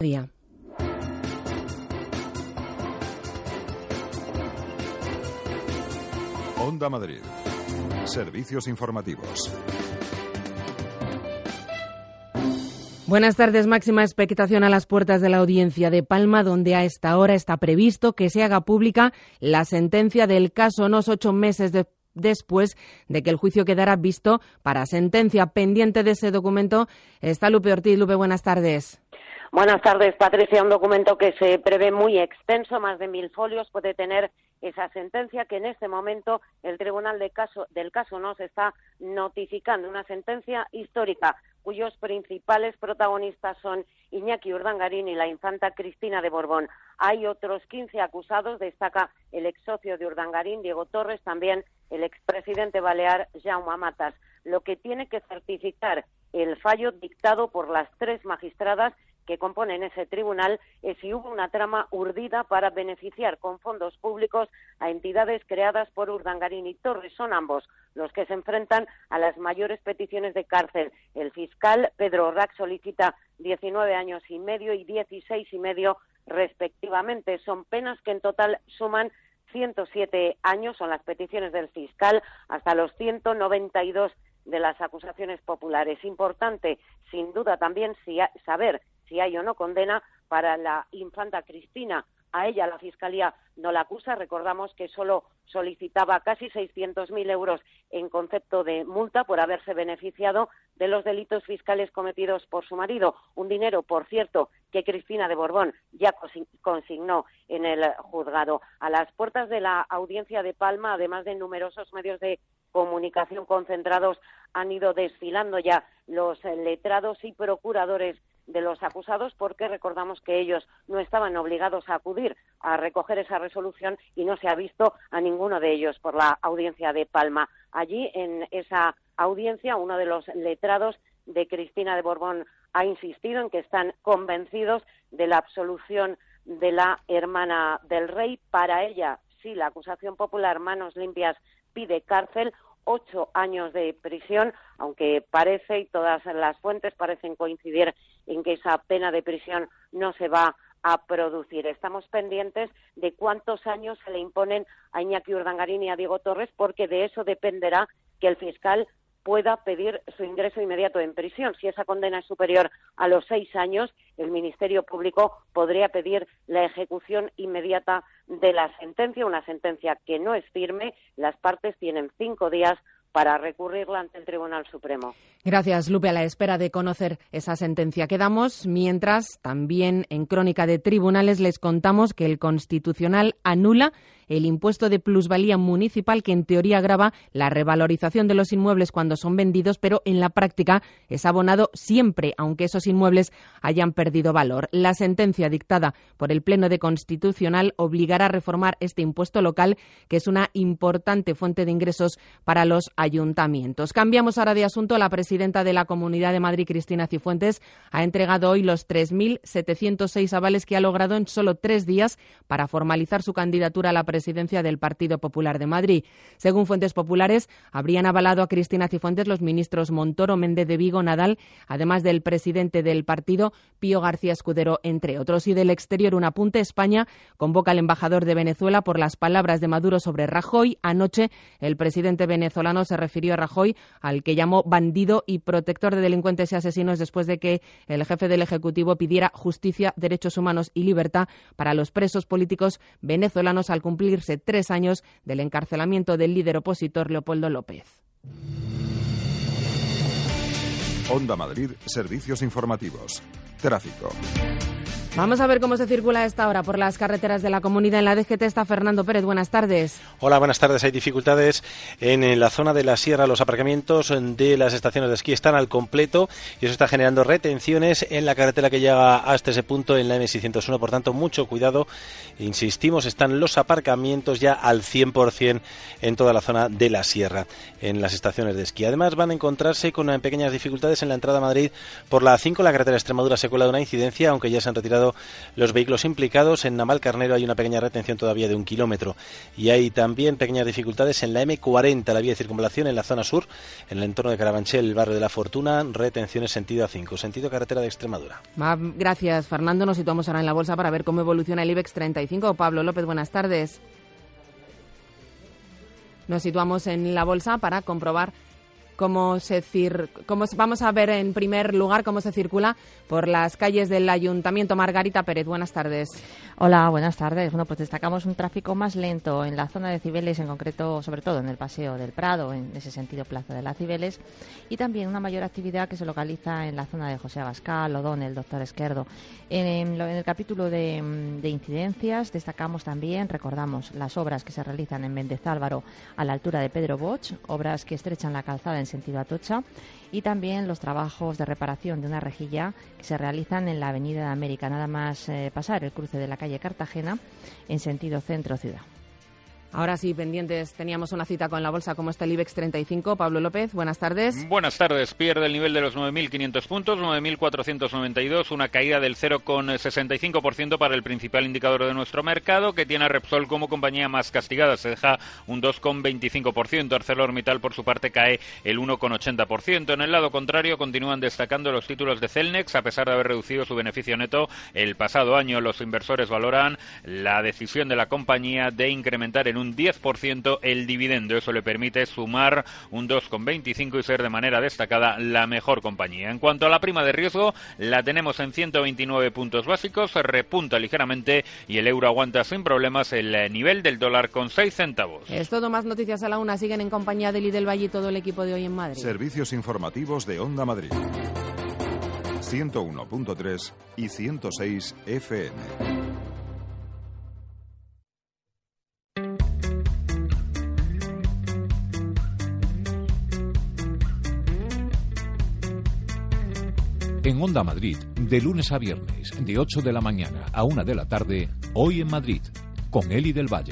mediodía. Onda Madrid. Servicios informativos. Buenas tardes. Máxima expectación a las puertas de la Audiencia de Palma, donde a esta hora está previsto que se haga pública la sentencia del caso Nos, 8 meses después de que el juicio quedara visto para sentencia. Pendiente de ese documento está Lupe Ortiz. Lupe, buenas tardes. Buenas tardes, Patricia. Un documento que se prevé muy extenso, más de 1000 folios, puede tener esa sentencia que en este momento el Tribunal del caso Nos está notificando. Una sentencia histórica cuyos principales protagonistas son Iñaki Urdangarín y la infanta Cristina de Borbón. Hay otros 15 acusados, destaca el exsocio de Urdangarín, Diego Torres, también el expresidente balear Jaume Matas. Lo que tiene que certificar el fallo dictado por las 3 magistradas que componen ese tribunal es si hubo una trama urdida para beneficiar con fondos públicos a entidades creadas por Urdangarín y Torres. Son ambos los que se enfrentan a las mayores peticiones de cárcel. El fiscal Pedro Rack solicita 19 años y medio y 16 y medio respectivamente. Son penas que en total suman 107 años, son las peticiones del fiscal, hasta los 192 de las acusaciones populares. Importante, sin duda, también saber si hay o no condena para la infanta Cristina. A ella la Fiscalía no la acusa. Recordamos que solo solicitaba casi 600.000 euros en concepto de multa por haberse beneficiado de los delitos fiscales cometidos por su marido. Un dinero, por cierto, que Cristina de Borbón ya consignó en el juzgado. A las puertas de la Audiencia de Palma, además de numerosos medios de comunicación concentrados, han ido desfilando ya los letrados y procuradores de los acusados, porque recordamos que ellos no estaban obligados a acudir a recoger esa resolución y no se ha visto a ninguno de ellos por la Audiencia de Palma. Allí, en esa audiencia, uno de los letrados de Cristina de Borbón ha insistido en que están convencidos de la absolución de la hermana del rey. Para ella, sí, la acusación popular Manos Limpias pide cárcel, 8 años de prisión, aunque parece, y todas las fuentes parecen coincidir en que esa pena de prisión no se va a producir. Estamos pendientes de cuántos años se le imponen a Iñaki Urdangarín y a Diego Torres, porque de eso dependerá que el fiscal pueda pedir su ingreso inmediato en prisión. Si esa condena es superior a los 6 años, el Ministerio Público podría pedir la ejecución inmediata de la sentencia, una sentencia que no es firme. Las partes tienen 5 días para recurrirla ante el Tribunal Supremo. Gracias, Lupe. A la espera de conocer esa sentencia quedamos. Mientras, también en Crónica de Tribunales les contamos que el Constitucional anula el impuesto de plusvalía municipal que en teoría grava la revalorización de los inmuebles cuando son vendidos, pero en la práctica es abonado siempre, aunque esos inmuebles hayan perdido valor. La sentencia dictada por el Pleno de Constitucional obligará a reformar este impuesto local, que es una importante fuente de ingresos para los ayuntamientos. Cambiamos ahora de asunto. La presidenta de la Comunidad de Madrid, Cristina Cifuentes, ha entregado hoy los 3.706 avales que ha logrado en solo 3 días para formalizar su candidatura a la presidencia del Partido Popular de Madrid. Según fuentes populares, habrían avalado a Cristina Cifuentes los ministros Montoro, Méndez de Vigo, Nadal, además del presidente del partido, Pío García Escudero, entre otros. Y del exterior, un apunte: España convoca al embajador de Venezuela por las palabras de Maduro sobre Rajoy. Anoche, el presidente venezolano se refirió a Rajoy, al que llamó bandido y protector de delincuentes y asesinos, después de que el jefe del Ejecutivo pidiera justicia, derechos humanos y libertad para los presos políticos venezolanos al cumplirse 3 años del encarcelamiento del líder opositor Leopoldo López. Onda Madrid, servicios informativos. Tráfico. Vamos a ver cómo se circula a esta hora por las carreteras de la comunidad. En la DGT está Fernando Pérez. Buenas tardes. Hola, buenas tardes. Hay dificultades en la zona de la sierra. Los aparcamientos de las estaciones de esquí están al completo y eso está generando retenciones en la carretera que llega hasta ese punto en la M601. Por tanto, mucho cuidado. Insistimos, están los aparcamientos ya al 100% en toda la zona de la sierra, en las estaciones de esquí. Además, van a encontrarse con pequeñas dificultades en la entrada a Madrid por la A5. La carretera de Extremadura se cuela de una incidencia, aunque ya se han retirado retirando los vehículos implicados. En Navalcarnero hay una pequeña retención todavía de 1 kilómetro y hay también pequeñas dificultades en la M40, la vía de circunvalación en la zona sur, en el entorno de Carabanchel, el barrio de La Fortuna, retenciones sentido A5, sentido carretera de Extremadura. Gracias, Fernando. Nos situamos ahora en la bolsa para ver cómo evoluciona el IBEX 35. Pablo López, buenas tardes. Nos situamos en la bolsa para comprobar vamos a ver en primer lugar cómo se circula por las calles del Ayuntamiento. Margarita Pérez, buenas tardes. Hola, buenas tardes. Bueno, pues destacamos un tráfico más lento en la zona de Cibeles, en concreto, sobre todo en el Paseo del Prado, en ese sentido Plaza de las Cibeles, y también una mayor actividad que se localiza en la zona de José Abascal, O'Donnell, Doctor Esquerdo. En el capítulo de incidencias destacamos también, recordamos, las obras que se realizan en Méndez Álvaro a la altura de Pedro Bosch, obras que estrechan la calzada en sentido Atocha, y también los trabajos de reparación de una rejilla que se realizan en la Avenida de América, nada más pasar el cruce de la calle Cartagena en sentido centro-ciudad. Ahora sí, pendientes, teníamos una cita con la bolsa. ¿Cómo está el IBEX 35? Pablo López, buenas tardes. Buenas tardes. Pierde el nivel de los 9.500 puntos, 9.492, una caída del 0,65% para el principal indicador de nuestro mercado, que tiene a Repsol como compañía más castigada. Se deja un 2,25%. ArcelorMittal, por su parte, cae el 1,80%. En el lado contrario, continúan destacando los títulos de Celnex, a pesar de haber reducido su beneficio neto el pasado año. Los inversores valoran la decisión de la compañía de incrementar en un 10% el dividendo. Eso le permite sumar un 2,25 y ser de manera destacada la mejor compañía. En cuanto a la prima de riesgo, la tenemos en 129 puntos básicos, repunta ligeramente y el euro aguanta sin problemas el nivel del dólar con 6 centavos. Es todo, más noticias a la una. Siguen en compañía de Eli del Valle y todo el equipo de Hoy en Madrid. Servicios informativos de Onda Madrid. 101.3 y 106 FM. En Onda Madrid, de lunes a viernes, de 8 de la mañana a 1 de la tarde, Hoy en Madrid, con Eli del Valle.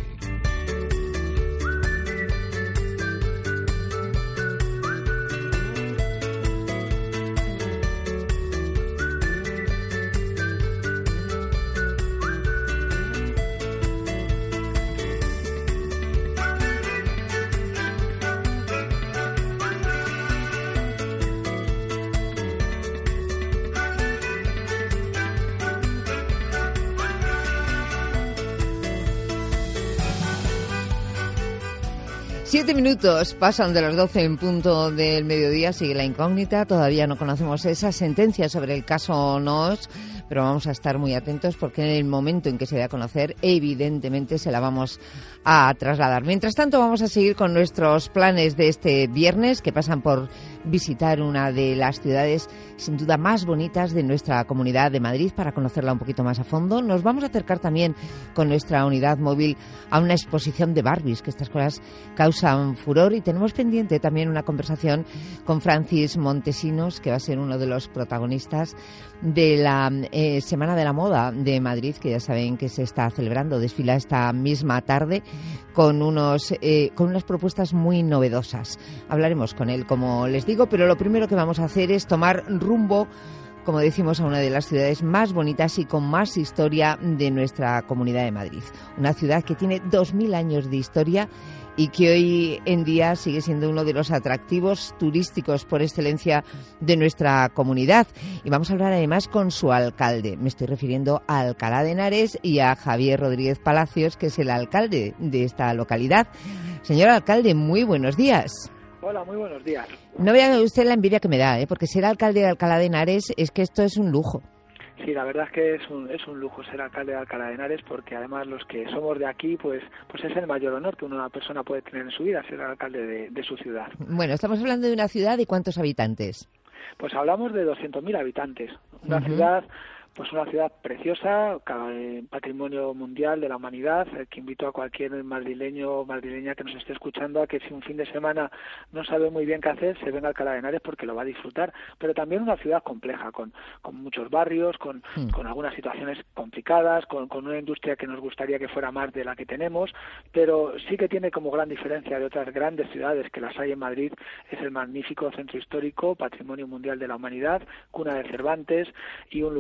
Minutos pasan de las 12 en punto del mediodía, sigue la incógnita, todavía no conocemos esa sentencia sobre el caso Noos, pero vamos a estar muy atentos porque en el momento en que se dé a conocer, evidentemente se la vamos a trasladar. Mientras tanto, vamos a seguir con nuestros planes de este viernes, que pasan por visitar una de las ciudades sin duda más bonitas de nuestra Comunidad de Madrid para conocerla un poquito más a fondo. Nos vamos a acercar también con nuestra unidad móvil a una exposición de Barbies, que estas cosas causan furor, y tenemos pendiente también una conversación con Francis Montesinos, que va a ser uno de los protagonistas de la Semana de la Moda de Madrid, que ya saben que se está celebrando, desfila esta misma tarde con unas propuestas muy novedosas. Hablaremos con él, como les digo, pero lo primero que vamos a hacer es tomar rumbo, como decimos, a una de las ciudades más bonitas y con más historia de nuestra Comunidad de Madrid. Una ciudad que tiene 2000 años de historia y que hoy en día sigue siendo uno de los atractivos turísticos por excelencia de nuestra comunidad. Y vamos a hablar además con su alcalde. Me estoy refiriendo a Alcalá de Henares y a Javier Rodríguez Palacios, que es el alcalde de esta localidad. Señor alcalde, muy buenos días. Hola, muy buenos días. No vea usted la envidia que me da, porque ser alcalde de Alcalá de Henares es que esto es un lujo. Sí, la verdad es que es un lujo ser alcalde de Alcalá de Henares, porque además los que somos de aquí, pues es el mayor honor que una persona puede tener en su vida, ser alcalde de su ciudad. Bueno, estamos hablando de una ciudad de ¿cuántos habitantes? Pues hablamos de 200.000 habitantes, una ciudad... Pues una ciudad preciosa, patrimonio mundial de la humanidad, que invito a cualquier madrileño o madrileña que nos esté escuchando a que si un fin de semana no sabe muy bien qué hacer, se venga a Alcalá de Henares porque lo va a disfrutar. Pero también una ciudad compleja, con muchos barrios, con algunas situaciones complicadas, con una industria que nos gustaría que fuera más de la que tenemos, pero sí que tiene como gran diferencia de otras grandes ciudades que las hay en Madrid, es el magnífico centro histórico, patrimonio mundial de la humanidad, cuna de Cervantes y un lugar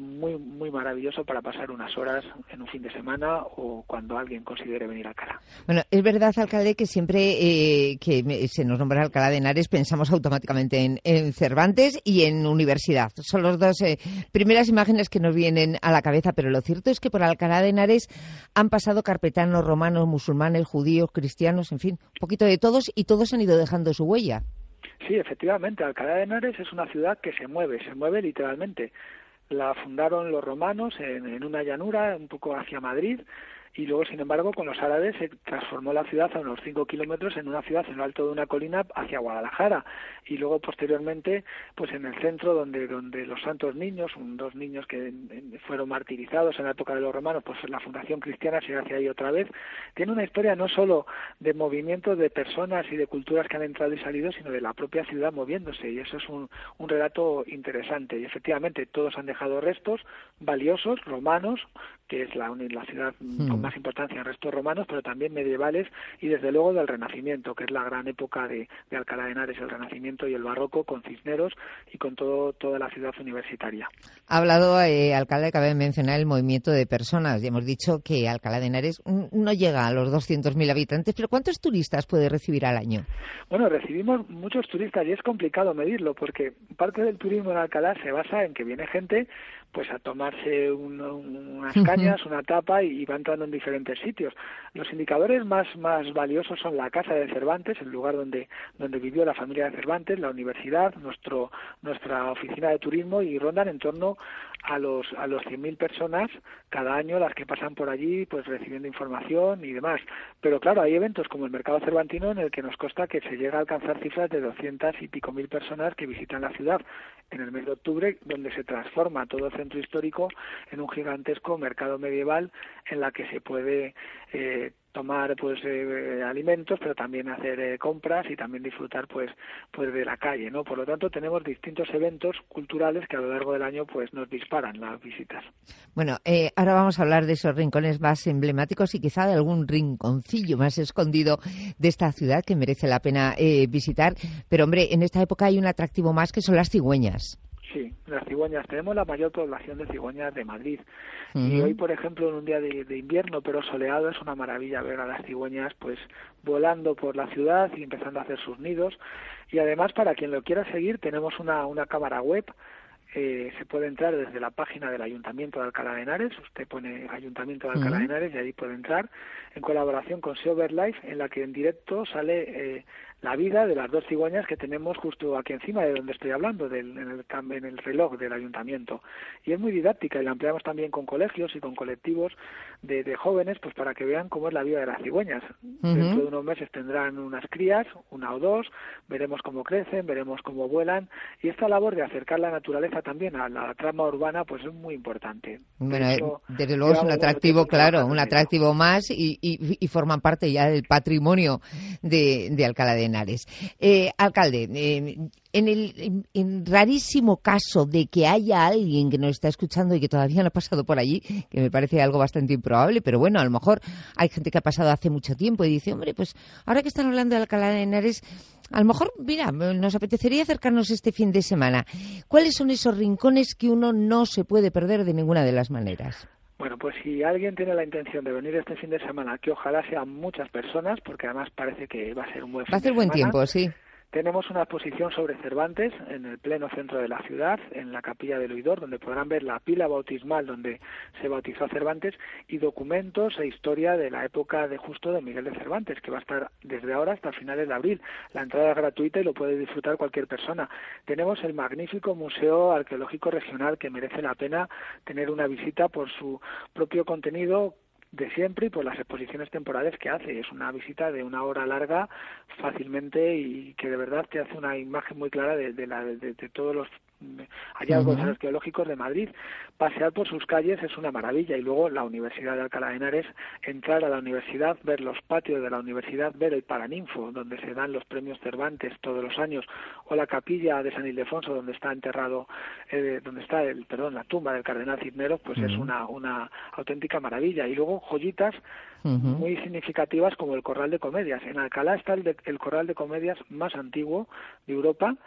muy muy maravilloso para pasar unas horas en un fin de semana o cuando alguien considere venir a Alcalá. Bueno, es verdad, alcalde, que siempre se nos nombra Alcalá de Henares pensamos automáticamente en Cervantes y en universidad. Son los dos primeras imágenes que nos vienen a la cabeza, pero lo cierto es que por Alcalá de Henares han pasado carpetanos, romanos, musulmanes, judíos, cristianos, en fin, un poquito de todos, y todos han ido dejando su huella. Sí, efectivamente, Alcalá de Henares es una ciudad que se mueve literalmente. La fundaron los romanos en una llanura, un poco hacia Madrid, y luego, sin embargo, con los árabes se transformó la ciudad a unos 5 kilómetros en una ciudad en lo alto de una colina hacia Guadalajara, y luego posteriormente pues en el centro donde los santos niños, dos niños que fueron martirizados en la época de los romanos, pues la fundación cristiana se hace ahí otra vez. Tiene una historia no solo de movimiento de personas y de culturas que han entrado y salido, sino de la propia ciudad moviéndose, y eso es un relato interesante. Y efectivamente todos han dejado restos valiosos romanos, que es la ciudad con más importancia en restos romanos, pero también medievales y desde luego del Renacimiento, que es la gran época de Alcalá de Henares, el Renacimiento y el Barroco, con Cisneros y con toda la ciudad universitaria. Ha hablado, alcalde, acaba de mencionar el movimiento de personas, y hemos dicho que Alcalá de Henares no llega a los 200.000 habitantes, pero ¿cuántos turistas puede recibir al año? Bueno, recibimos muchos turistas y es complicado medirlo, porque parte del turismo en Alcalá se basa en que viene gente pues a tomarse unas cañas, una tapa, y va entrando en diferentes sitios. Los indicadores más valiosos son la casa de Cervantes, el lugar donde vivió la familia de Cervantes, la universidad, nuestra oficina de turismo, y rondan en torno a los 100.000 personas cada año las que pasan por allí, pues recibiendo información y demás. Pero claro, hay eventos como el Mercado Cervantino en el que nos consta que se llega a alcanzar cifras de 200 y pico mil personas que visitan la ciudad en el mes de octubre, donde se transforma todo el centro histórico en un gigantesco mercado medieval en la que se puede tomar alimentos, pero también hacer compras y también disfrutar pues de la calle, ¿no? Por lo tanto, tenemos distintos eventos culturales que a lo largo del año pues nos disparan las visitas. Bueno, ahora vamos a hablar de esos rincones más emblemáticos y quizá de algún rinconcillo más escondido de esta ciudad que merece la pena visitar, pero hombre, en esta época hay un atractivo más que son las cigüeñas. Sí, las cigüeñas. Tenemos la mayor población de cigüeñas de Madrid. Y hoy, por ejemplo, en un día de invierno, pero soleado, es una maravilla ver a las cigüeñas pues volando por la ciudad y empezando a hacer sus nidos. Y además, para quien lo quiera seguir, tenemos una cámara web. Se puede entrar desde la página del Ayuntamiento de Alcalá de Henares. Usted pone Ayuntamiento de Alcalá de Henares y ahí puede entrar, en colaboración con SEO Birdlife, en la que en directo sale la vida de las dos cigüeñas que tenemos justo aquí encima de donde estoy hablando, en el reloj del Ayuntamiento. Y es muy didáctica, y la ampliamos también con colegios y con colectivos de jóvenes, pues para que vean cómo es la vida de las cigüeñas. Dentro de unos meses tendrán unas crías, una o dos, veremos cómo crecen, veremos cómo vuelan, y esta labor de acercar la naturaleza también a la trama urbana pues es muy importante. Bueno, desde luego es un atractivo, claro, un atractivo más, y forman parte ya del patrimonio de Alcalá de Henares. Alcalde, en rarísimo caso de que haya alguien que nos está escuchando y que todavía no ha pasado por allí, que me parece algo bastante improbable, pero bueno, a lo mejor hay gente que ha pasado hace mucho tiempo y dice, hombre, pues ahora que están hablando de Alcalá de Henares, a lo mejor, mira, nos apetecería acercarnos este fin de semana. ¿Cuáles son esos rincones que uno no se puede perder de ninguna de las maneras? Bueno, pues si alguien tiene la intención de venir este fin de semana, que ojalá sean muchas personas, porque además parece que va a ser un buen fin de semana. Va a ser buen tiempo, sí. Tenemos una exposición sobre Cervantes en el pleno centro de la ciudad, en la Capilla del Oidor, donde podrán ver la pila bautismal donde se bautizó a Cervantes, y documentos e historia de la época de justo de Miguel de Cervantes, que va a estar desde ahora hasta finales de abril. La entrada es gratuita y lo puede disfrutar cualquier persona. Tenemos el magnífico Museo Arqueológico Regional, que merece la pena tener una visita por su propio contenido de siempre y por las exposiciones temporales que hace. Es una visita de una hora larga fácilmente, y que de verdad te hace una imagen muy clara de todos los hallazgos arqueológicos de Madrid. Pasear por sus calles es una maravilla, y luego la Universidad de Alcalá de Henares, entrar a la universidad, ver los patios de la universidad, ver el Paraninfo, donde se dan los premios Cervantes todos los años, o la capilla de San Ildefonso, donde está enterrado, la tumba del cardenal Cisneros, pues es una auténtica maravilla. Y luego joyitas muy significativas como el Corral de Comedias. En Alcalá está el Corral de Comedias más antiguo de Europa,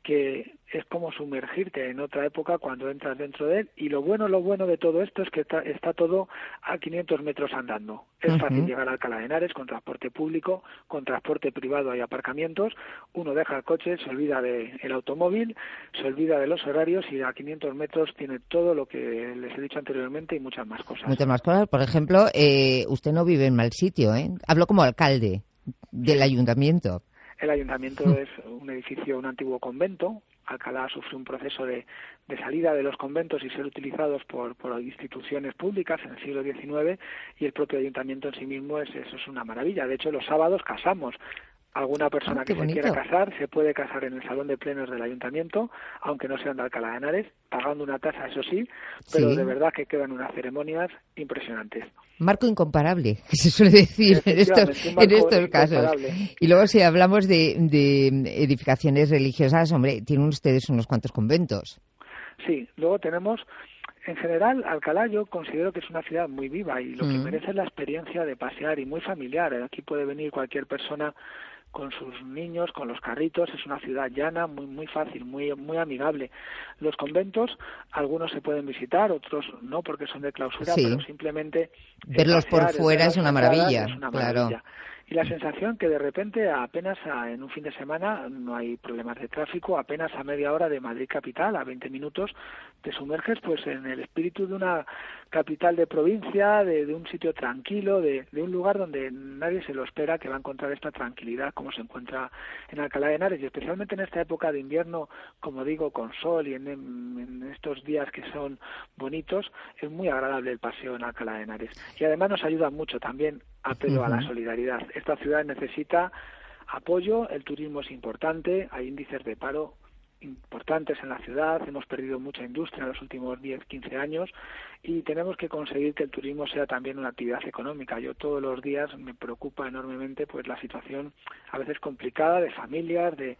que es como sumergirte en otra época cuando entras dentro de él, y lo bueno de todo esto es que está todo a 500 metros andando. Es fácil llegar a Alcalá de Henares con transporte público, con transporte privado, hay aparcamientos, uno deja el coche, se olvida del automóvil, se olvida de los horarios y a 500 metros tiene todo lo que les he dicho anteriormente y muchas más cosas. Muchas más cosas. Por ejemplo, usted no vive en mal sitio, ¿eh? Hablo como alcalde del ayuntamiento. El ayuntamiento es un edificio, un antiguo convento. Alcalá sufrió un proceso de salida de los conventos y ser utilizados por instituciones públicas en el siglo XIX, y el propio ayuntamiento en sí mismo eso es una maravilla. De hecho, los sábados casamos. Alguna persona que se quiera casar se puede casar en el salón de plenos del ayuntamiento, aunque no sean de Alcalá de Henares, pagando una tasa, eso sí, pero de verdad que quedan unas ceremonias impresionantes. Marco incomparable, que se suele decir en estos casos. Y luego, si hablamos de edificaciones religiosas, hombre, tienen ustedes unos cuantos conventos. Sí, luego tenemos, en general, Alcalá yo considero que es una ciudad muy viva y lo que merece es la experiencia de pasear y muy familiar. Aquí puede venir cualquier persona con sus niños, con los carritos. Es una ciudad llana, muy fácil, muy amigable. Los conventos, algunos se pueden visitar, otros no, porque son de clausura, pero simplemente verlos por fuera es una maravilla, claro. Y la sensación que de repente apenas en un fin de semana no hay problemas de tráfico, apenas a media hora de Madrid capital, a 20 minutos, te sumerges pues en el espíritu de una capital de provincia, de un sitio tranquilo, de un lugar donde nadie se lo espera, que va a encontrar esta tranquilidad como se encuentra en Alcalá de Henares, y especialmente en esta época de invierno, como digo, con sol y en estos días que son bonitos, es muy agradable el paseo en Alcalá de Henares. Y además nos ayuda mucho también apelo a la solidaridad. Esta ciudad necesita apoyo, el turismo es importante, hay índices de paro importantes en la ciudad, hemos perdido mucha industria en los últimos 10, 15 años y tenemos que conseguir que el turismo sea también una actividad económica. Yo todos los días me preocupa enormemente pues la situación a veces complicada de familias, de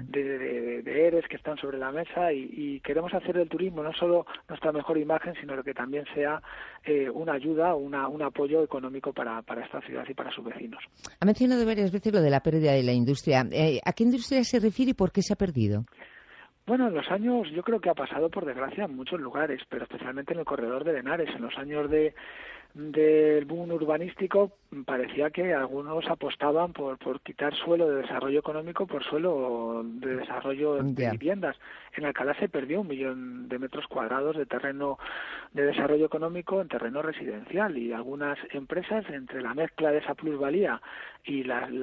ERES que están sobre la mesa y queremos hacer del turismo no solo nuestra mejor imagen, sino que también sea una ayuda, un apoyo económico para esta ciudad y para sus vecinos. Ha mencionado varias veces lo de la pérdida de la industria. ¿A qué industria se refiere y por qué se ha perdido? Bueno, en los años yo creo que ha pasado por desgracia en muchos lugares, pero especialmente en el corredor de Henares. En los años del boom urbanístico parecía que algunos apostaban por quitar suelo de desarrollo económico por suelo de desarrollo de viviendas. En Alcalá se perdió 1 millón de metros cuadrados de terreno de desarrollo económico en terreno residencial, y algunas empresas, entre la mezcla de esa plusvalía y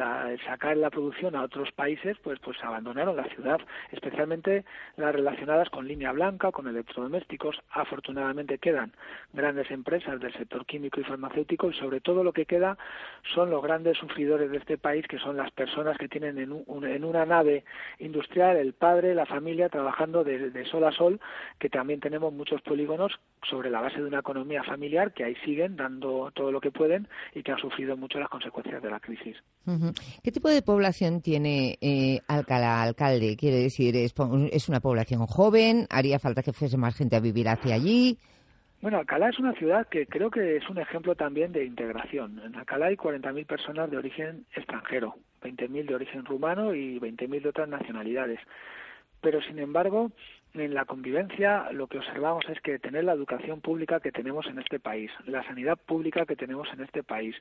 sacar la producción a otros países, pues abandonaron la ciudad, especialmente las relacionadas con línea blanca, con electrodomésticos. Afortunadamente quedan grandes empresas del sector químico y farmacéutico, y sobre todo lo que queda son los grandes sufridores de este país, que son las personas que tienen en una nave industrial el padre, la familia, trabajando de sol a sol, que también tenemos muchos polígonos sobre la base de una economía familiar que ahí siguen dando todo lo que pueden y que han sufrido mucho las consecuencias de la crisis. ¿Qué tipo de población tiene Alcalá, alcalde? Quiere decir, ¿es una población joven? ¿Haría falta que fuese más gente a vivir hacia allí? Bueno, Alcalá es una ciudad que creo que es un ejemplo también de integración. En Alcalá hay 40.000 personas de origen extranjero, 20.000 de origen rumano y 20.000 de otras nacionalidades. Pero, sin embargo, en la convivencia lo que observamos es que tener la educación pública que tenemos en este país, la sanidad pública que tenemos en este país,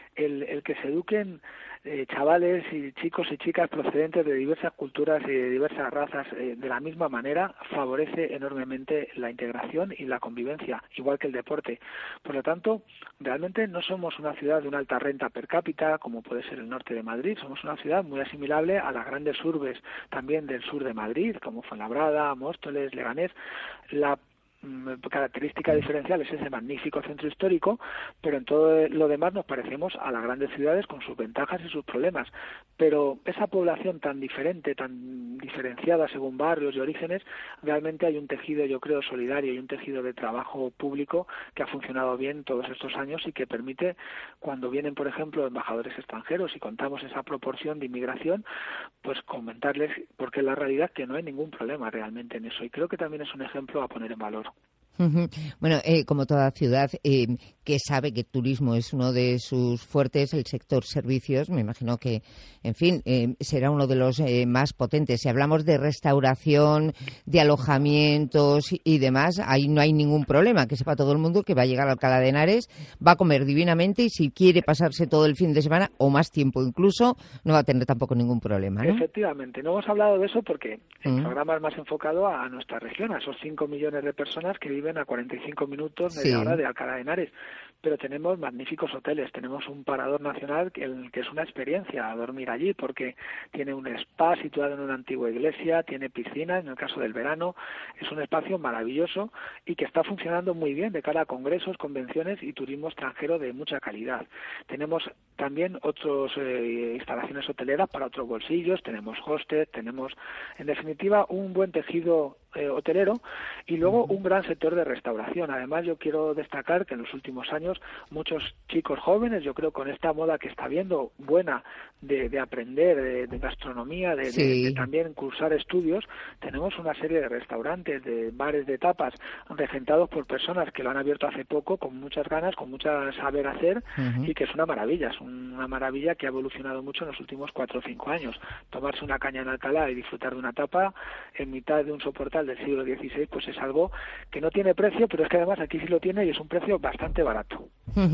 el que se eduquen chavales y chicos y chicas procedentes de diversas culturas y de diversas razas de la misma manera, favorece enormemente la integración y la convivencia, igual que el deporte. Por lo tanto, realmente no somos una ciudad de una alta renta per cápita, como puede ser el norte de Madrid. Somos una ciudad muy asimilable a las grandes urbes también del sur de Madrid, como Fuenlabrada, Móstoles, Leganés. La característica diferencial es ese magnífico centro histórico, pero en todo lo demás nos parecemos a las grandes ciudades con sus ventajas y sus problemas. Pero esa población tan diferente, tan diferenciada según barrios y orígenes, realmente hay un tejido, yo creo, solidario y un tejido de trabajo público que ha funcionado bien todos estos años y que permite, cuando vienen, por ejemplo, embajadores extranjeros y contamos esa proporción de inmigración, pues comentarles, porque la realidad es que no hay ningún problema realmente en eso, y creo que también es un ejemplo a poner en valor. Bueno, como toda ciudad que sabe que el turismo es uno de sus fuertes, el sector servicios, me imagino que, en fin, será uno de los más potentes. Si hablamos de restauración, de alojamientos y demás, ahí no hay ningún problema. Que sepa todo el mundo que va a llegar a Alcalá de Henares, va a comer divinamente y si quiere pasarse todo el fin de semana o más tiempo incluso, no va a tener tampoco ningún problema, ¿no? Efectivamente, no hemos hablado de eso porque el programa es más enfocado a nuestra región, a esos 5 millones de personas que viven a 45 minutos media hora de Alcalá de Henares. Pero tenemos magníficos hoteles, tenemos un parador nacional que es una experiencia dormir allí, porque tiene un spa situado en una antigua iglesia, tiene piscina, en el caso del verano, es un espacio maravilloso y que está funcionando muy bien de cara a congresos, convenciones y turismo extranjero de mucha calidad. Tenemos también otras instalaciones hoteleras para otros bolsillos, tenemos hostels, tenemos, en definitiva, un buen tejido hotelero y luego un gran sector de restauración. Además, yo quiero destacar que en los últimos años muchos chicos jóvenes, yo creo con esta moda que está habiendo buena de aprender de gastronomía, de también cursar estudios, tenemos una serie de restaurantes, de bares de tapas regentados por personas que lo han abierto hace poco con muchas ganas, con mucho saber hacer y que es una maravilla que ha evolucionado mucho en los últimos 4 o 5 años. Tomarse una caña en Alcalá y disfrutar de una tapa en mitad de un soportal del siglo XVI, pues es algo que no tiene precio, pero es que además aquí sí lo tiene y es un precio bastante barato.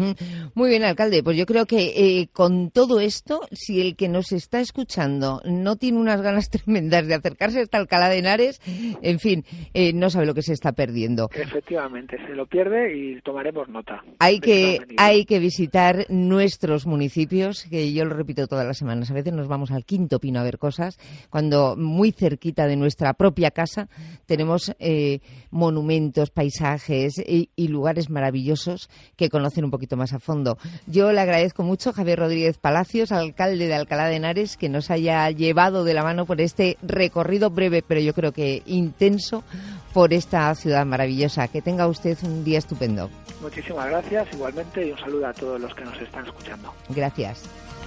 Muy bien, alcalde, pues yo creo que con todo esto, si el que nos está escuchando no tiene unas ganas tremendas de acercarse hasta Alcalá de Henares, en fin, no sabe lo que se está perdiendo. Efectivamente, se lo pierde y tomaremos nota. Hay que visitar nuestros municipios, que yo lo repito todas las semanas, a veces nos vamos al Quinto Pino a ver cosas, cuando muy cerquita de nuestra propia casa tenemos monumentos, paisajes y lugares maravillosos que conocen un poquito más a fondo. Yo le agradezco mucho a Javier Rodríguez Palacios, alcalde de Alcalá de Henares, que nos haya llevado de la mano por este recorrido breve, pero yo creo que intenso, por esta ciudad maravillosa. Que tenga usted un día estupendo. Muchísimas gracias, igualmente, y un saludo a todos los que nos están escuchando. Gracias.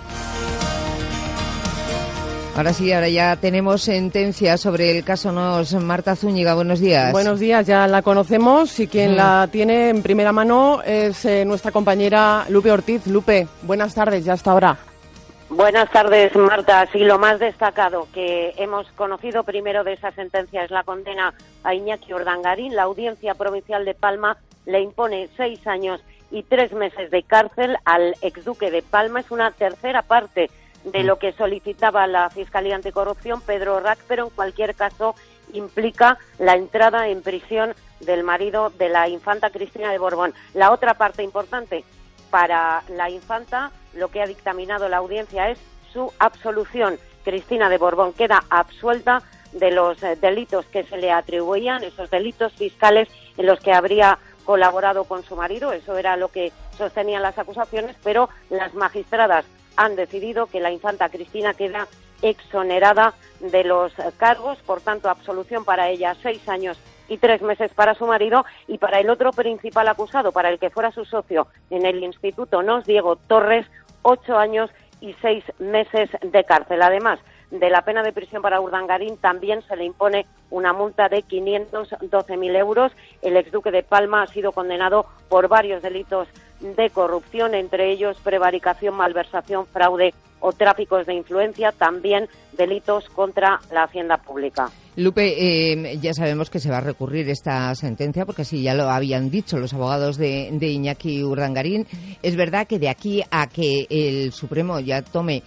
Ahora sí, ahora ya tenemos sentencia sobre el caso Nos. Marta Zúñiga, buenos días. Buenos días, ya la conocemos y quien la tiene en primera mano es nuestra compañera Lupe Ortiz. Lupe, buenas tardes, ya hasta ahora. Buenas tardes, Marta. Sí, lo más destacado que hemos conocido primero de esa sentencia es la condena a Iñaki Urdangarín. La Audiencia Provincial de Palma le impone 6 años y 3 meses de cárcel al exduque de Palma. Es una tercera parte de lo que solicitaba la Fiscalía Anticorrupción, Pedro Rack, pero en cualquier caso implica la entrada en prisión del marido de la infanta Cristina de Borbón. La otra parte importante para la infanta, lo que ha dictaminado la audiencia es su absolución. Cristina de Borbón queda absuelta de los delitos que se le atribuían, esos delitos fiscales en los que habría colaborado con su marido, eso era lo que sostenían las acusaciones, pero las magistradas han decidido que la infanta Cristina queda exonerada de los cargos, por tanto, absolución para ella, 6 años y 3 meses para su marido, y para el otro principal acusado, para el que fuera su socio en el Instituto Nos, Diego Torres, 8 años y 6 meses de cárcel. Además de la pena de prisión para Urdangarín, también se le impone una multa de 512.000 euros. El exduque de Palma ha sido condenado por varios delitos de corrupción, entre ellos prevaricación, malversación, fraude o tráficos de influencia, también delitos contra la hacienda pública. Lupe, ya sabemos que se va a recurrir esta sentencia, porque así ya lo habían dicho los abogados de Iñaki Urdangarín. Es verdad que de aquí a que el Supremo ya tome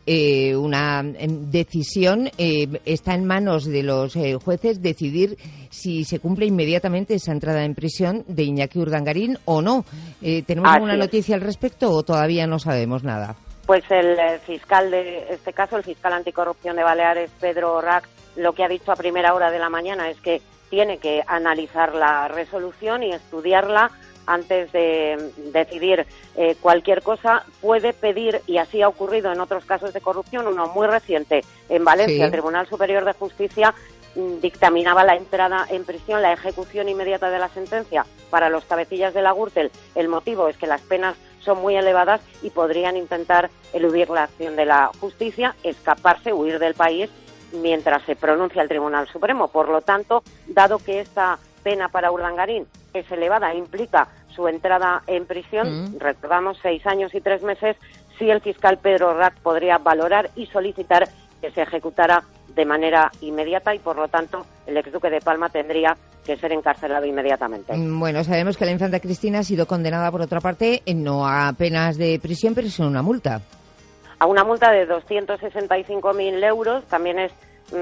una decisión, está en manos de los jueces decidir si se cumple inmediatamente esa entrada en prisión de Iñaki Urdangarín o no. ¿Tenemos alguna noticia al respecto o todavía no sabemos nada? Pues el fiscal de este caso, el fiscal anticorrupción de Baleares, Pedro Rack, lo que ha dicho a primera hora de la mañana es que tiene que analizar la resolución y estudiarla antes de decidir cualquier cosa. Puede pedir, y así ha ocurrido en otros casos de corrupción, uno muy reciente en Valencia, el Tribunal Superior de Justicia dictaminaba la entrada en prisión, la ejecución inmediata de la sentencia para los cabecillas de la Gürtel. El motivo es que las penas son muy elevadas y podrían intentar eludir la acción de la justicia, escaparse, huir del país mientras se pronuncia el Tribunal Supremo. Por lo tanto, dado que esta pena para Urdangarín es elevada, implica su entrada en prisión, recordamos 6 años y 3 meses, sí el fiscal Pedro Rack podría valorar y solicitar que se ejecutara de manera inmediata y, por lo tanto, el exduque de Palma tendría que ser encarcelado inmediatamente. Bueno, sabemos que la infanta Cristina ha sido condenada, por otra parte, no a penas de prisión, pero sí a una multa. A una multa de 265.000 euros, también es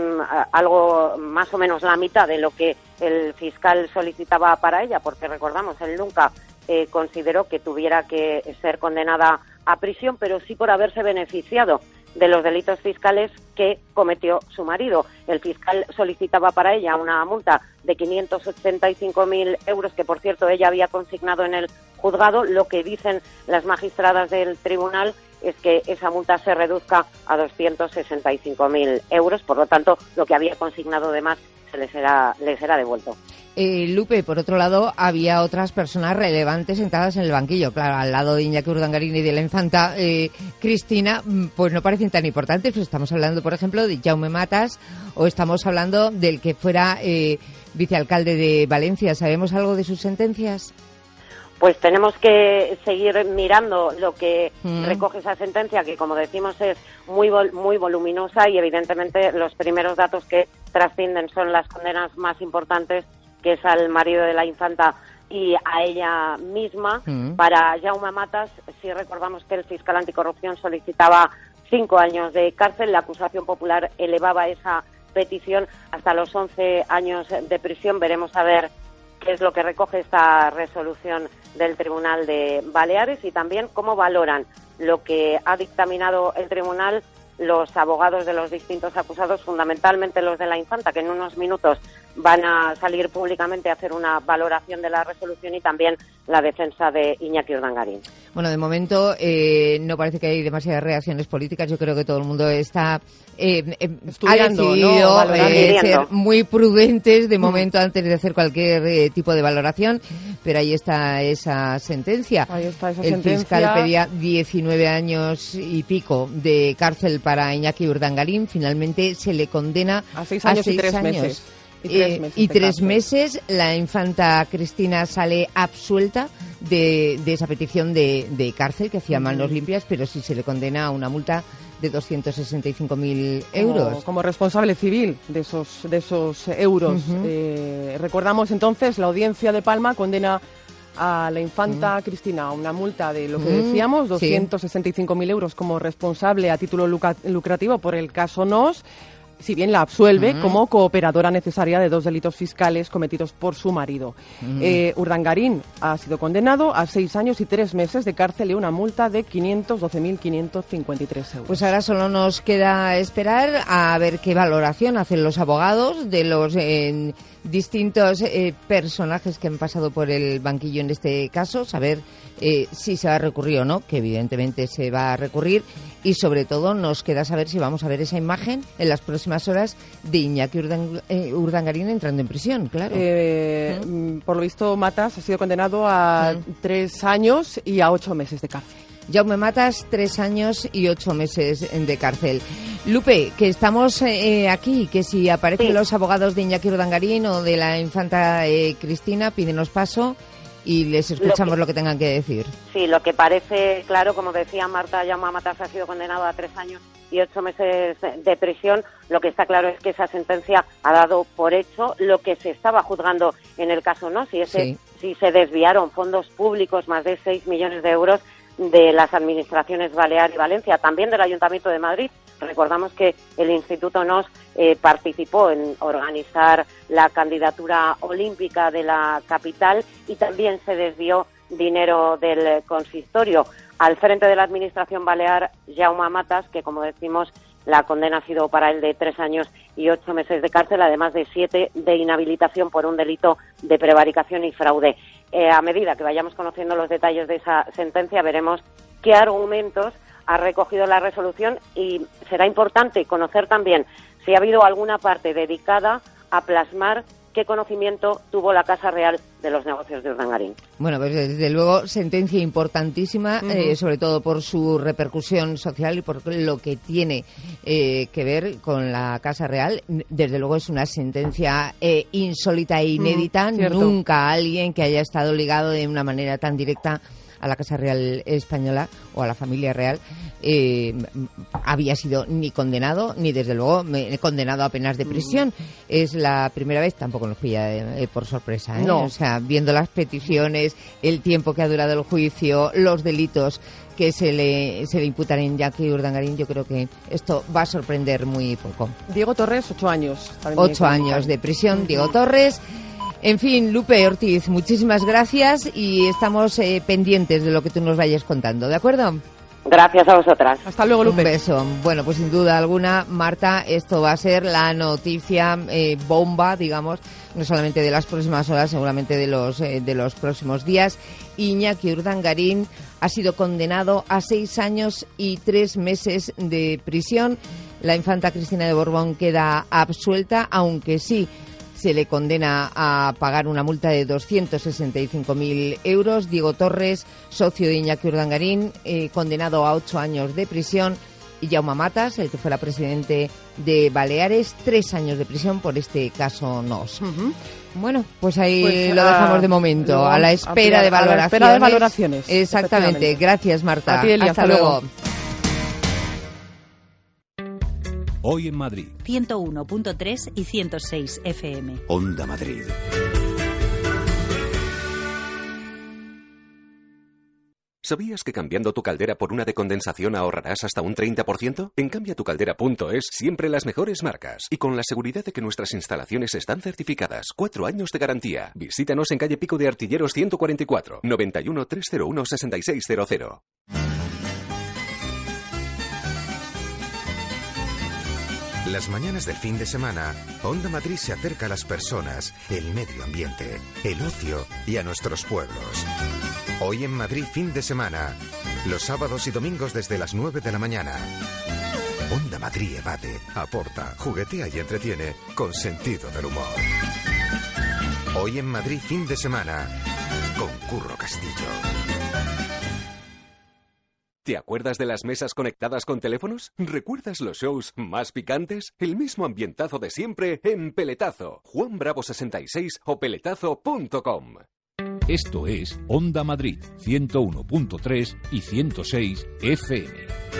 algo más o menos la mitad de lo que el fiscal solicitaba para ella, porque recordamos, él nunca consideró que tuviera que ser condenada a prisión, pero sí por haberse beneficiado de los delitos fiscales que cometió su marido. El fiscal solicitaba para ella una multa de 585.000 euros, que por cierto ella había consignado en el juzgado. Lo que dicen las magistradas del tribunal es que esa multa se reduzca a 265.000 euros, por lo tanto lo que había consignado de más se le será devuelto. Lupe, por otro lado, había otras personas relevantes sentadas en el banquillo. Claro, al lado de Iñaki Urdangarín y de la infanta Cristina, pues no parecen tan importantes. Pues estamos hablando, por ejemplo, de Jaume Matas, o estamos hablando del que fuera vicealcalde de Valencia. ¿Sabemos algo de sus sentencias? Pues tenemos que seguir mirando lo que recoge esa sentencia, que como decimos es muy voluminosa, y evidentemente los primeros datos que trascienden son las condenas más importantes, que es al marido de la infanta y a ella misma. Para Jaume Matas, sí recordamos que el fiscal anticorrupción solicitaba 5 años de cárcel. La acusación popular elevaba esa petición hasta los 11 años de prisión. Veremos a ver qué es lo que recoge esta resolución del Tribunal de Baleares y también cómo valoran lo que ha dictaminado el tribunal los abogados de los distintos acusados, fundamentalmente los de la infanta, que en unos minutos van a salir públicamente a hacer una valoración de la resolución, y también la defensa de Iñaki Urdangarín. Bueno, de momento no parece que hay demasiadas reacciones políticas. Yo creo que todo el mundo está estudiando, ha decidido ser muy prudentes de momento antes de hacer cualquier tipo de valoración, pero ahí está esa sentencia. El fiscal pedía 19 años y pico de cárcel para Iñaki Urdangarín. Finalmente se le condena a 6 años y 3 meses. Y 3 meses. La infanta Cristina sale absuelta de esa petición de cárcel, que hacía manos limpias, pero sí se le condena a una multa de 265.000 euros. Como responsable civil de esos euros. Recordamos entonces, la audiencia de Palma condena a la infanta Cristina a una multa de lo que decíamos, 265.000 euros como responsable a título lucrativo por el caso Nos, si bien la absuelve como cooperadora necesaria de 2 delitos fiscales cometidos por su marido. Urdangarín ha sido condenado a 6 años y 3 meses de cárcel y una multa de 512.553 euros. Pues ahora solo nos queda esperar a ver qué valoración hacen los abogados de los distintos personajes que han pasado por el banquillo en este caso, saber si se va a recurrir o no, que evidentemente se va a recurrir, y sobre todo nos queda saber si vamos a ver esa imagen en las próximas horas de Iñaki Urdangarín entrando en prisión, claro. Por lo visto, Matas ha sido condenado a 3 años y a 8 meses de cárcel. Jaume Matas, 3 años y 8 meses de cárcel. Lupe, que estamos aquí, que si aparecen los abogados de Iñaki Urdangarín o de la infanta Cristina, pídenos paso y les escuchamos lo que tengan que decir. Sí, lo que parece claro, como decía Marta, Jaume Matas ha sido condenado a 3 años y 8 meses de prisión. Lo que está claro es que esa sentencia ha dado por hecho lo que se estaba juzgando en el caso Nos, si se desviaron fondos públicos, más de 6 millones de euros, de las administraciones Balear y Valencia, también del Ayuntamiento de Madrid. Recordamos que el Instituto Nos participó en organizar la candidatura olímpica de la capital, y también se desvió dinero del consistorio. Al frente de la Administración Balear, Jaume Matas, que como decimos, la condena ha sido para él de 3 años y 8 meses de cárcel, además de 7 de inhabilitación por un delito de prevaricación y fraude. A medida que vayamos conociendo los detalles de esa sentencia, veremos qué argumentos ha recogido la resolución, y será importante conocer también si ha habido alguna parte dedicada a plasmar qué qué conocimiento tuvo la Casa Real de los negocios de Urdangarín. Bueno, pues desde luego sentencia importantísima, sobre todo por su repercusión social y por lo que tiene que ver con la Casa Real. Desde luego es una sentencia insólita e inédita. Nunca alguien que haya estado ligado de una manera tan directa a la Casa Real española o a la familia real había sido ni condenado, ni desde luego condenado a penas de prisión. Es la primera vez, tampoco nos pilla por sorpresa, ¿eh? No. O sea, viendo las peticiones, el tiempo que ha durado el juicio, los delitos que se le imputan en Iñaki Urdangarín, yo creo que esto va a sorprender muy poco. Diego Torres, 8 años. 8 años de prisión, Diego Torres. En fin, Lupe Ortiz, muchísimas gracias y estamos pendientes de lo que tú nos vayas contando, ¿de acuerdo? Gracias a vosotras. Hasta luego, Lupe. Un beso. Bueno, pues sin duda alguna, Marta, esto va a ser la noticia bomba, digamos, no solamente de las próximas horas, seguramente de los próximos días. Iñaki Urdangarín ha sido condenado a 6 años y 3 meses de prisión. La infanta Cristina de Borbón queda absuelta, aunque sí se le condena a pagar una multa de 265.000 euros. Diego Torres, socio de Iñaki Urdangarín, condenado a 8 años de prisión. Y Jaume Matas, el que fuera presidente de Baleares, 3 años de prisión por este caso NOS. Bueno, pues ahí lo dejamos de momento, a la espera de valoraciones. A la espera de valoraciones. Exactamente. Gracias, Marta. A ti, Elia, hasta luego. Hoy en Madrid. 101.3 y 106 FM. Onda Madrid. ¿Sabías que cambiando tu caldera por una de condensación ahorrarás hasta un 30%? En cambiatucaldera.es siempre las mejores marcas y con la seguridad de que nuestras instalaciones están certificadas. 4 años de garantía. Visítanos en calle Pico de Artilleros 144, 91 301 6600. Las mañanas del fin de semana, Onda Madrid se acerca a las personas, el medio ambiente, el ocio y a nuestros pueblos. Hoy en Madrid fin de semana, los sábados y domingos desde las 9 de la mañana. Onda Madrid evade, aporta, juguetea y entretiene con sentido del humor. Hoy en Madrid fin de semana, con Curro Castillo. ¿Te acuerdas de las mesas conectadas con teléfonos? ¿Recuerdas los shows más picantes? El mismo ambientazo de siempre en Peletazo, Juan Bravo 66 o peletazo.com. Esto es Onda Madrid, 101.3 y 106 FM.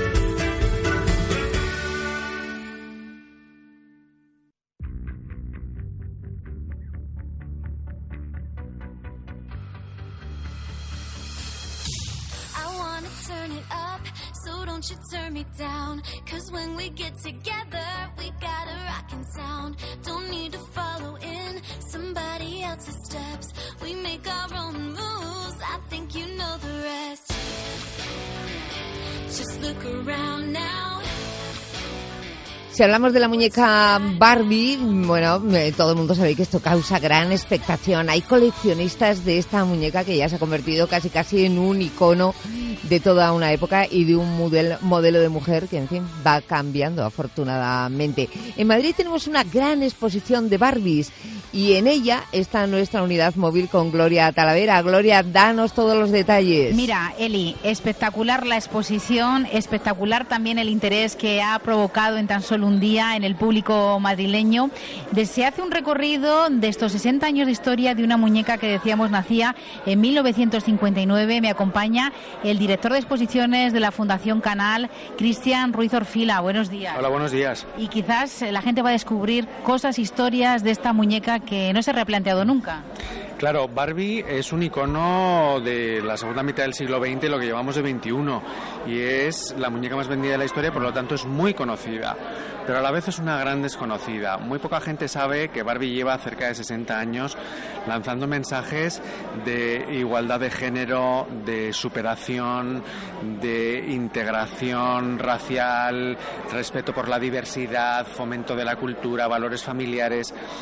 Don't you turn me down, 'cause when we get together, we got a rockin' sound. Don't need to follow in somebody else's steps. We make our own moves, I think you know the rest. Just look around now. Si hablamos de la muñeca Barbie, bueno, todo el mundo sabe que esto causa gran expectación. Hay coleccionistas de esta muñeca que ya se ha convertido casi en un icono de toda una época y de un modelo de mujer que, en fin, va cambiando afortunadamente. En Madrid tenemos una gran exposición de Barbies y en ella está nuestra unidad móvil con Gloria Talavera. Gloria, danos todos los detalles. Mira, Eli, espectacular la exposición, espectacular también el interés que ha provocado en tan solo un día en el público madrileño. Se hace un recorrido de estos 60 años de historia de una muñeca que decíamos nacía en 1959. Me acompaña el director de exposiciones de la Fundación Canal, Cristian Ruiz Orfila. Buenos días. Hola, buenos días. Y quizás la gente va a descubrir cosas, historias de esta muñeca que no se ha replanteado nunca. Claro, Barbie es un icono de la segunda mitad del siglo XX, lo que llevamos de XXI, y es la muñeca más vendida de la historia, por lo tanto es muy conocida, pero a la vez es una gran desconocida. Muy poca gente sabe que Barbie lleva cerca de 60 años lanzando mensajes de igualdad de género, de superación, de integración racial, respeto por la diversidad, fomento de la cultura, valores familiares.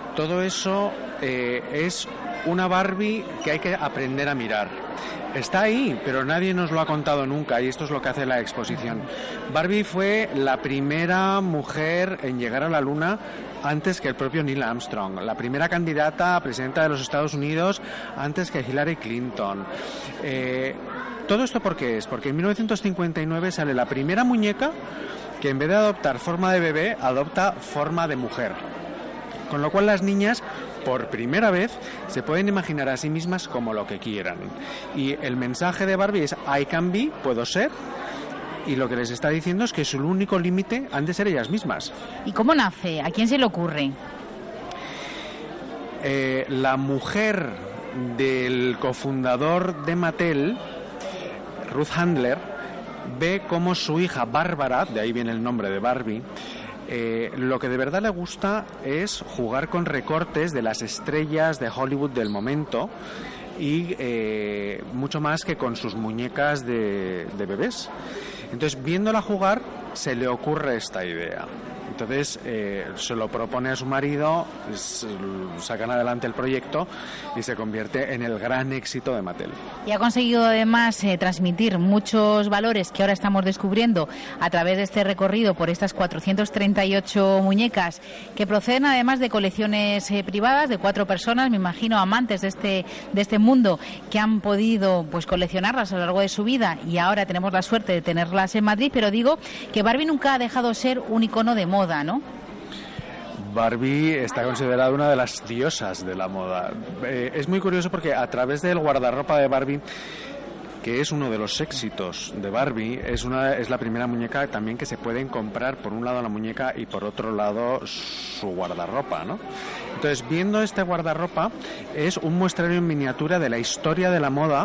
todo eso es una Barbie que hay que aprender a mirar. Está ahí, pero nadie nos lo ha contado nunca, y esto es lo que hace la exposición. Barbie fue la primera mujer en llegar a la Luna antes que el propio Neil Armstrong, la primera candidata a presidenta de los Estados Unidos antes que Hillary Clinton. ¿Todo esto por qué es? Porque en 1959 sale la primera muñeca que en vez de adoptar forma de bebé, adopta forma de mujer. Con lo cual las niñas, por primera vez, se pueden imaginar a sí mismas como lo que quieran. Y el mensaje de Barbie es I can be, puedo ser, y lo que les está diciendo es que su único límite han de ser ellas mismas. ¿Y cómo nace? ¿A quién se le ocurre? La mujer del cofundador de Mattel, Ruth Handler, ve cómo su hija Bárbara, de ahí viene el nombre de Barbie, lo que de verdad le gusta es jugar con recortes de las estrellas de Hollywood del momento y mucho más que con sus muñecas de bebés. Entonces, viéndola jugar, se le ocurre esta idea. Entonces se lo propone a su marido, sacan adelante el proyecto y se convierte en el gran éxito de Mattel. Y ha conseguido además transmitir muchos valores que ahora estamos descubriendo a través de este recorrido por estas 438 muñecas que proceden además de colecciones privadas de 4 personas, me imagino amantes de este mundo, que han podido pues coleccionarlas a lo largo de su vida, y ahora tenemos la suerte de tenerlas en Madrid. Pero digo que Barbie nunca ha dejado de ser un icono de moda, ¿no? Barbie está considerada una de las diosas de la moda. Es muy curioso porque a través del guardarropa de Barbie, que es uno de los éxitos de Barbie, es la primera muñeca también que se pueden comprar, por un lado la muñeca y por otro lado su guardarropa, ¿no? Entonces, viendo este guardarropa, es un muestrario en miniatura de la historia de la moda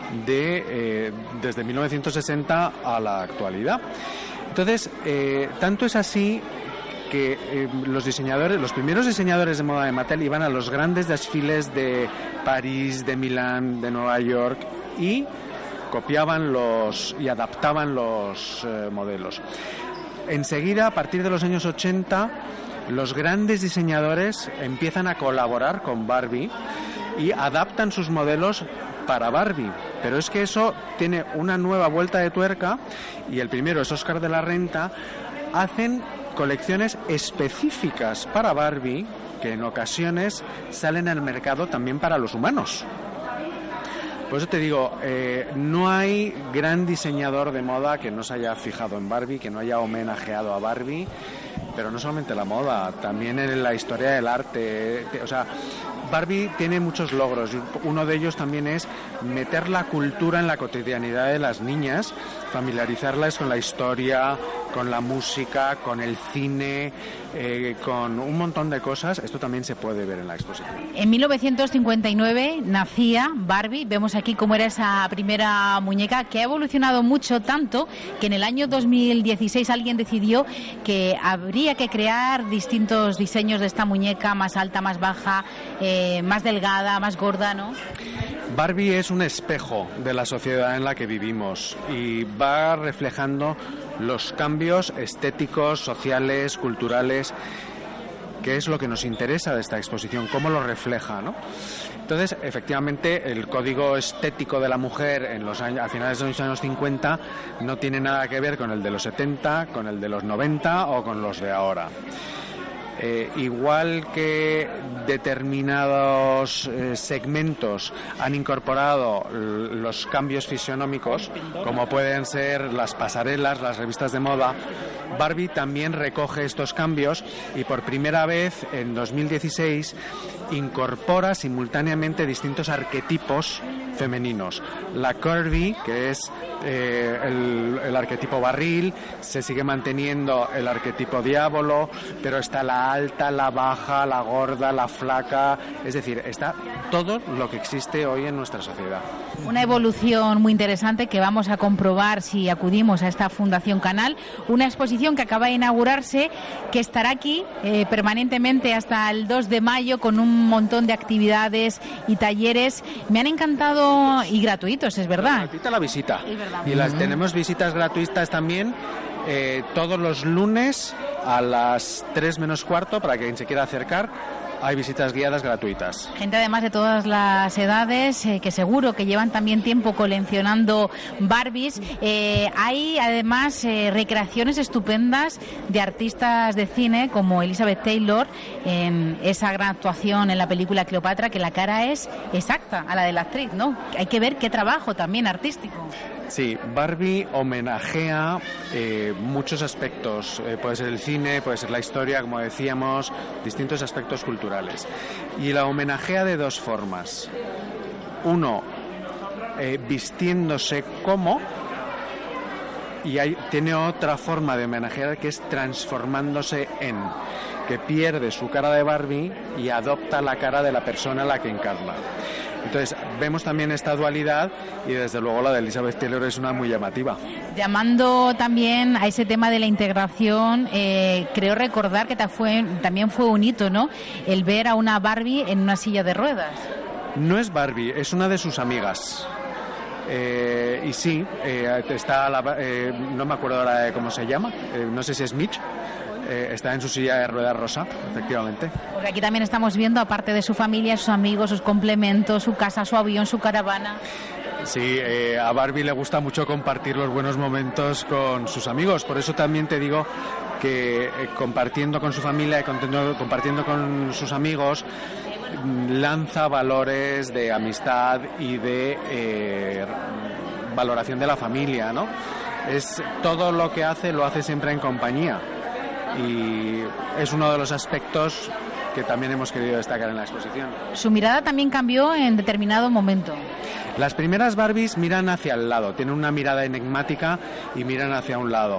desde 1960 a la actualidad. Entonces, tanto es así que los primeros diseñadores de moda de Mattel iban a los grandes desfiles de París, de Milán, de Nueva York y copiaban y adaptaban los modelos. Enseguida, a partir de los años 80, los grandes diseñadores empiezan a colaborar con Barbie y adaptan sus modelos para Barbie, pero es que eso tiene una nueva vuelta de tuerca, y el primero es Oscar de la Renta. Hacen colecciones específicas para Barbie que en ocasiones salen al mercado también para los humanos. Por eso te digo, no hay gran diseñador de moda que no se haya fijado en Barbie, que no haya homenajeado a Barbie, pero no solamente la moda, también en la historia del arte. O sea, Barbie tiene muchos logros, y uno de ellos también es meter la cultura en la cotidianidad de las niñas, familiarizarlas con la historia, con la música, con el cine, con un montón de cosas. Esto también se puede ver en la exposición. En 1959 nacía Barbie. Vemos aquí cómo era esa primera muñeca, que ha evolucionado mucho, tanto que en el año 2016 alguien decidió que habría que crear distintos diseños de esta muñeca, más alta, más baja, más delgada, más gorda, ¿no? Barbie es un espejo de la sociedad en la que vivimos y va reflejando los cambios estéticos, sociales, culturales, que es lo que nos interesa de esta exposición, cómo lo refleja, ¿no? Entonces, efectivamente, el código estético de la mujer a finales de los años 50 no tiene nada que ver con el de los 70, con el de los 90 o con los de ahora. Igual que determinados segmentos han incorporado los cambios fisionómicos, como pueden ser las pasarelas, las revistas de moda, Barbie también recoge estos cambios y por primera vez en 2016 incorpora simultáneamente distintos arquetipos femeninos. La curvy, que es el arquetipo barril, se sigue manteniendo el arquetipo diablo, pero está la alta, la baja, la gorda, la flaca, es decir, está todo lo que existe hoy en nuestra sociedad. Una evolución muy interesante que vamos a comprobar si acudimos a esta Fundación Canal, una exposición que acaba de inaugurarse, que estará aquí permanentemente hasta el 2 de mayo con un montón de actividades y talleres. Me han encantado, y gratuitos, es verdad. Gratuita la visita. Es verdad. Y tenemos visitas gratuitas también todos los lunes a las 3 menos cuarto para quien se quiera acercar, hay visitas guiadas gratuitas. Gente además de todas las edades, que seguro que llevan también tiempo coleccionando Barbies. Hay además recreaciones estupendas de artistas de cine como Elizabeth Taylor en esa gran actuación en la película Cleopatra, que la cara es exacta a la de la actriz, ¿no? Hay que ver qué trabajo también artístico. Sí, Barbie homenajea muchos aspectos. Puede ser el cine, puede ser la historia, como decíamos, distintos aspectos culturales. Y la homenajea de dos formas. Uno, vistiéndose como, y tiene otra forma de homenajear que es transformándose en, que pierde su cara de Barbie y adopta la cara de la persona a la que encarna. Entonces, vemos también esta dualidad y desde luego la de Elizabeth Taylor es una muy llamativa. Llamando también a ese tema de la integración, creo recordar que también fue un hito, ¿no? El ver a una Barbie en una silla de ruedas. No es Barbie, es una de sus amigas. Y sí, está no me acuerdo ahora de cómo se llama, no sé si es Mitch. Está en su silla de ruedas rosa, efectivamente. Porque aquí también estamos viendo, aparte de su familia, sus amigos, sus complementos, su casa, su avión, su caravana. Sí, a Barbie le gusta mucho compartir los buenos momentos con sus amigos. Por eso también te digo que compartiendo con su familia y compartiendo con sus amigos, lanza valores de amistad y de valoración de la familia, ¿no? Es todo lo que hace, lo hace siempre en compañía. Y es uno de los aspectos que también hemos querido destacar en la exposición. Su mirada también cambió en determinado momento. Las primeras Barbies miran hacia el lado, tienen una mirada enigmática y miran hacia un lado.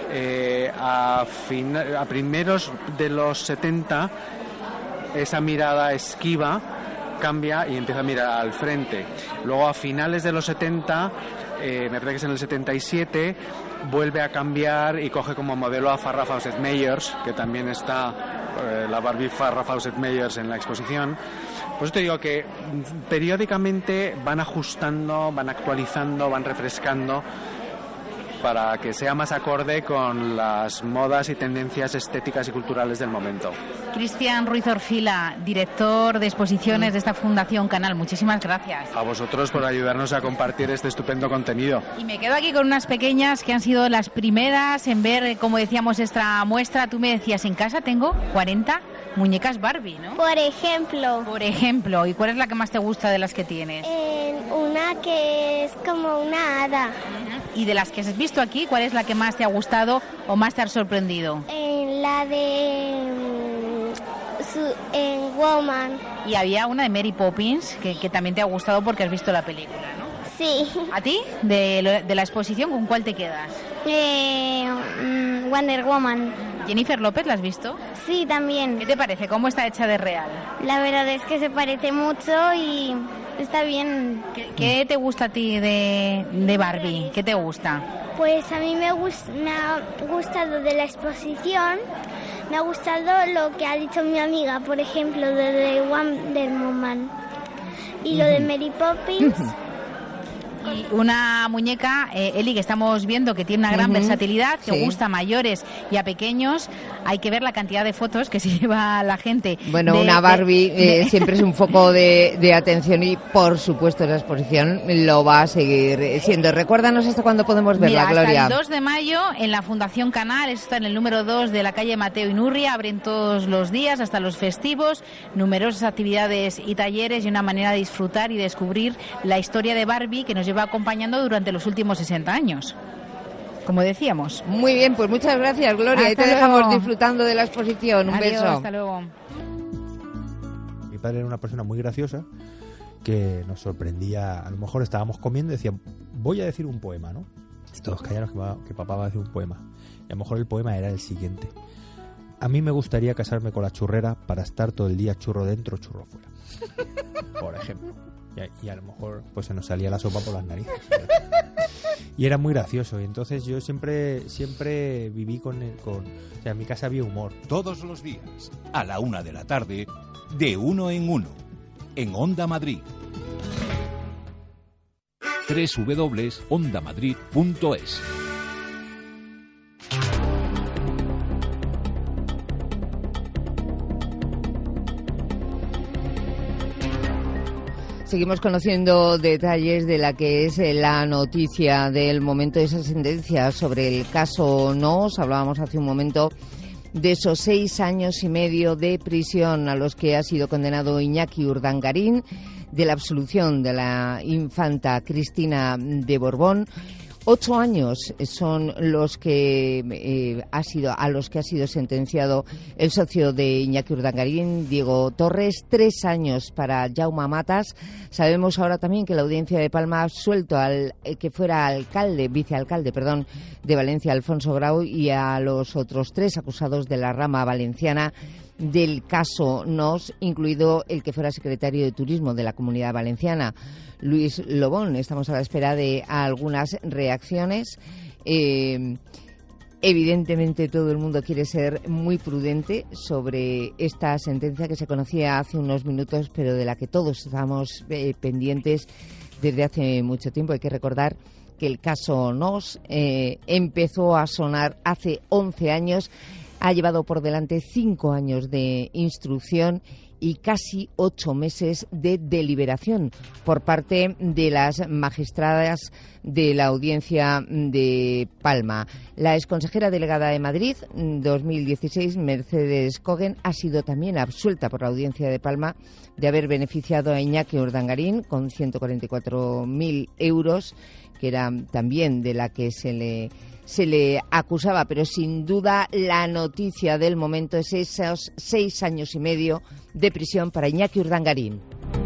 A primeros de los 70, esa mirada esquiva cambia y empieza a mirar al frente. Luego a finales de los 70, me parece que es en el 77, vuelve a cambiar y coge como modelo a Farrah Fawcett Meyers, que también está la Barbie Farrah Fawcett Meyers en la exposición. Pues te digo que periódicamente van ajustando, van actualizando, van refrescando para que sea más acorde con las modas y tendencias estéticas y culturales del momento. Cristian Ruiz Orfila, director de exposiciones de esta Fundación Canal, muchísimas gracias. A vosotros por ayudarnos a compartir este estupendo contenido. Y me quedo aquí con unas pequeñas que han sido las primeras en ver, como decíamos, esta muestra. Tú me decías, en casa tengo 40 muñecas Barbie, ¿no? Por ejemplo. Por ejemplo. ¿Y cuál es la que más te gusta de las que tienes? Una que es como una hada. ¿Y de las que has visto aquí, cuál es la que más te ha gustado o más te ha sorprendido? La de Woman. Y había una de Mary Poppins que también te ha gustado porque has visto la película, ¿no? Sí. ¿A ti? De la exposición, ¿con cuál te quedas? Wonder Woman. ¿Jennifer López la has visto? Sí, también. ¿Qué te parece? ¿Cómo está hecha de real? La verdad es que se parece mucho y está bien. ¿Qué te gusta a ti de Barbie? ¿Qué te gusta? Pues a mí me ha gustado de la exposición, me ha gustado lo que ha dicho mi amiga, por ejemplo, de Wonder Woman y lo de Mary Poppins. Y una muñeca, Eli, que estamos viendo que tiene una gran versatilidad, que gusta a mayores y a pequeños. Hay que ver la cantidad de fotos que se lleva la gente. Bueno, una Barbie siempre es un foco de atención y, por supuesto, la exposición lo va a seguir siendo. Recuérdanos hasta cuándo podemos verla, Gloria. Hasta el 2 de mayo en la Fundación Canal. Eso está en el número 2 de la calle Mateo Inurria. Abren todos los días, hasta los festivos. Numerosas actividades y talleres y una manera de disfrutar y descubrir la historia de Barbie que nos lleva acompañando durante los últimos 60 años. Como decíamos. Muy bien, pues muchas gracias, Gloria. Ahí te dejamos disfrutando de la exposición. Un Adiós, beso. Hasta luego. Mi padre era una persona muy graciosa que nos sorprendía. A lo mejor estábamos comiendo y decía, voy a decir un poema, ¿no? Y todos callaros que papá va a decir un poema. Y a lo mejor el poema era el siguiente: a mí me gustaría casarme con la churrera para estar todo el día churro dentro, churro fuera. Por ejemplo. Y a lo mejor pues se nos salía la sopa por las narices. Y era muy gracioso. Y entonces yo siempre viví con o sea, en mi casa había humor. Todos los días, a la 1 de la tarde, de Uno en Uno, en Onda Madrid. www.ondamadrid.es. Seguimos conociendo detalles de la que es la noticia del momento de esa sentencia sobre el caso Nos. Hablábamos hace un momento de esos 6 años y medio de prisión a los que ha sido condenado Iñaki Urdangarín, de la absolución de la infanta Cristina de Borbón. 8 años son los que a los que ha sido sentenciado el socio de Iñaki Urdangarín, Diego Torres. 3 años para Jaume Matas. Sabemos ahora también que la Audiencia de Palma ha absuelto al que fuera vicealcalde de Valencia, Alfonso Grau, y a los otros 3 acusados de la rama valenciana del caso Nos, incluido el que fuera secretario de Turismo de la Comunidad Valenciana, Luis Lobón. Estamos a la espera de algunas reacciones. Evidentemente todo el mundo quiere ser muy prudente sobre esta sentencia que se conocía hace unos minutos, pero de la que todos estamos pendientes desde hace mucho tiempo. Hay que recordar que el caso Nos empezó a sonar hace 11 años. Ha llevado por delante 5 años de instrucción y casi 8 meses de deliberación por parte de las magistradas de la Audiencia de Palma. La exconsejera delegada de Madrid 2016, Mercedes Cogen, ha sido también absuelta por la Audiencia de Palma de haber beneficiado a Iñaki Urdangarín con 144.000 euros, que era también de la que se le acusaba, pero sin duda la noticia del momento es esos 6 años y medio de prisión para Iñaki Urdangarín.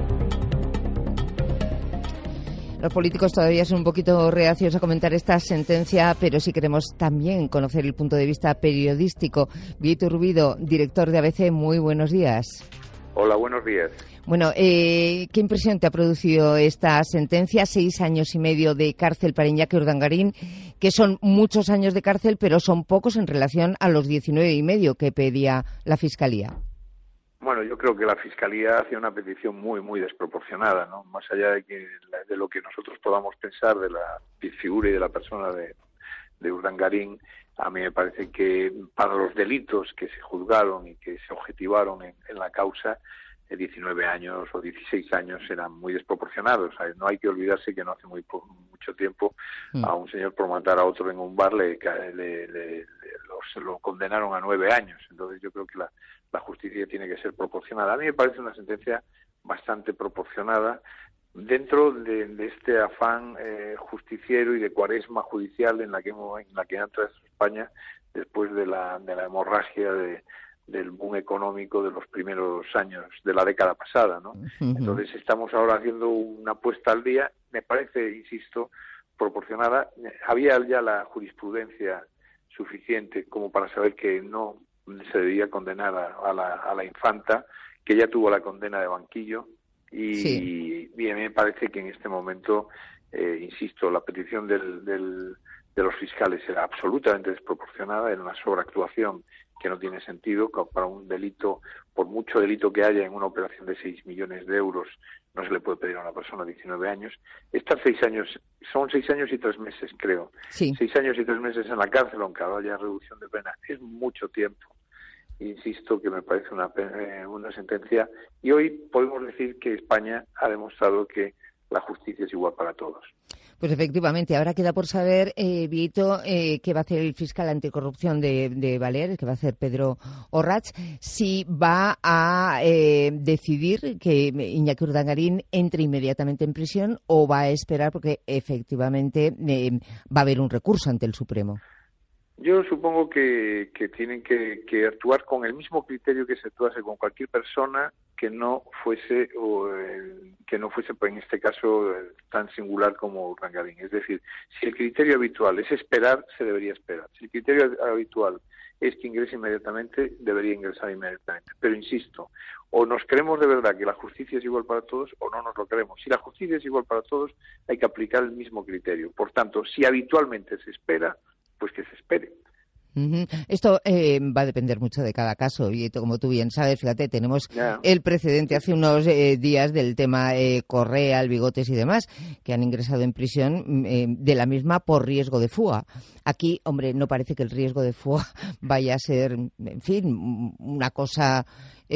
Los políticos todavía son un poquito reacios a comentar esta sentencia, pero sí queremos también conocer el punto de vista periodístico. Víctor Rubido, director de ABC, muy buenos días. Hola, buenos días. Bueno, ¿qué impresión te ha producido esta sentencia? 6 años y medio de cárcel para Iñaki Urdangarín, que son muchos años de cárcel, pero son pocos en relación a los 19 y medio que pedía la Fiscalía. Bueno, yo creo que la Fiscalía hace una petición muy, muy desproporcionada, ¿no? Más allá de lo que nosotros podamos pensar de la figura y de la persona de Urdangarín, a mí me parece que para los delitos que se juzgaron y que se objetivaron en la causa, 19 años o 16 años eran muy desproporcionados. No hay que olvidarse que no hace mucho tiempo a un señor por matar a otro en un bar lo condenaron a 9 años. Entonces yo creo que la justicia tiene que ser proporcionada. A mí me parece una sentencia bastante proporcionada dentro de este afán justiciero y de cuaresma judicial en la que entra España después de la hemorragia del boom económico de los primeros años de la década pasada, ¿no? Entonces estamos ahora haciendo una puesta al día, me parece, insisto, proporcionada. Había ya la jurisprudencia suficiente como para saber que no se debía condenar a la infanta, que ya tuvo la condena de banquillo, y a mí me parece que en este momento, insisto, la petición de los fiscales era absolutamente desproporcionada, era una sobreactuación que no tiene sentido. Para un delito, por mucho delito que haya en una operación de 6 millones de euros, no se le puede pedir a una persona de 19 años. Estar 6 años, son 6 años y 3 meses, creo. Sí. 6 años y 3 meses en la cárcel, aunque haya reducción de pena, es mucho tiempo. Insisto que me parece una sentencia, y hoy podemos decir que España ha demostrado que la justicia es igual para todos. Pues efectivamente, ahora queda por saber, Vieito, qué va a hacer el fiscal anticorrupción de Baleares, que va a hacer Pedro Orrach, si va a decidir que Iñaki Urdangarín entre inmediatamente en prisión o va a esperar, porque efectivamente va a haber un recurso ante el Supremo. Yo supongo que tienen que actuar con el mismo criterio que se actuase con cualquier persona que no fuese pues, en este caso tan singular como Urdangarín. Es decir, si el criterio habitual es esperar, se debería esperar. Si el criterio habitual es que ingrese inmediatamente, debería ingresar inmediatamente. Pero insisto, o nos creemos de verdad que la justicia es igual para todos o no nos lo creemos. Si la justicia es igual para todos, hay que aplicar el mismo criterio. Por tanto, si habitualmente se espera, pues que se espere. Esto va a depender mucho de cada caso y como tú bien sabes, fíjate, tenemos el precedente hace unos días del tema Correa, el Bigotes y demás, que han ingresado en prisión de la misma por riesgo de fuga. Aquí, hombre, no parece que el riesgo de fuga vaya a ser, en fin, una cosa...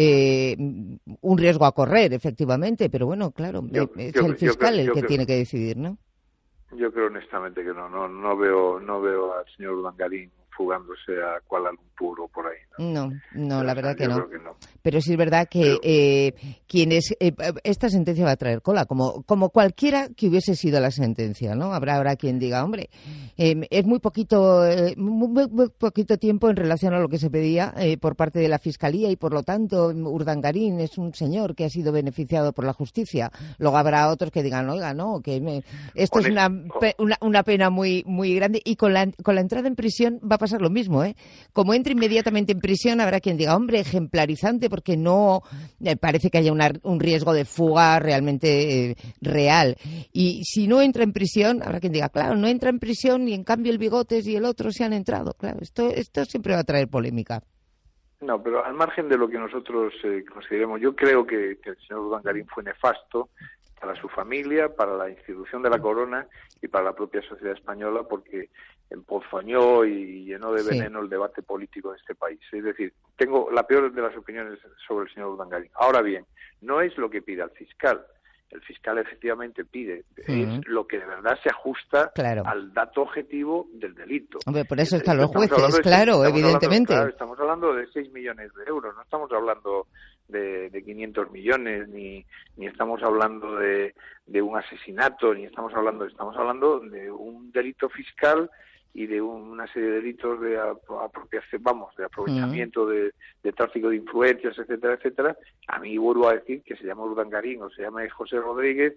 un riesgo a correr, efectivamente, pero bueno, claro, es el fiscal el que tiene que decidir, ¿no? Yo creo honestamente que no veo al señor Urdangarín fugándose a Kuala Lumpur o por ahí. No, la verdad que no. Creo que no. Pero sí es verdad que esta sentencia va a traer cola, como cualquiera que hubiese sido la sentencia, ¿no? Habrá quien diga, hombre, es muy poquito tiempo en relación a lo que se pedía por parte de la Fiscalía y por lo tanto Urdangarín es un señor que ha sido beneficiado por la justicia. Luego habrá otros que digan, oiga, no, que esto es una pena muy muy grande y con la entrada en prisión va a pasar lo mismo, ¿eh? Como entre inmediatamente en prisión habrá quien diga, hombre, ejemplarizante porque no parece que haya un riesgo de fuga realmente real. Y si no entra en prisión, habrá quien diga, claro, no entra en prisión y en cambio el Bigotes y el otro se han entrado. Claro, esto siempre va a traer polémica. No, pero al margen de lo que nosotros consideremos, yo creo que el señor Urdangarín fue nefasto para su familia, para la institución de la corona y para la propia sociedad española, porque emponzoñó y llenó de veneno el debate político de este país. Es decir, tengo la peor de las opiniones sobre el señor Urdangarín. Ahora bien, no es lo que pide el fiscal. El fiscal efectivamente pide, es lo que de verdad se ajusta al dato objetivo del delito. Hombre, por eso están los jueces, claro, evidentemente. Estamos hablando de 6 millones de euros, no estamos hablando de 500 millones, ni estamos hablando de un asesinato, estamos hablando de un delito fiscal y de una serie de delitos de apropiación, de aprovechamiento de tráfico de influencias, etcétera, etcétera. A mí vuelvo a decir que se llama Urdangarín o se llama José Rodríguez,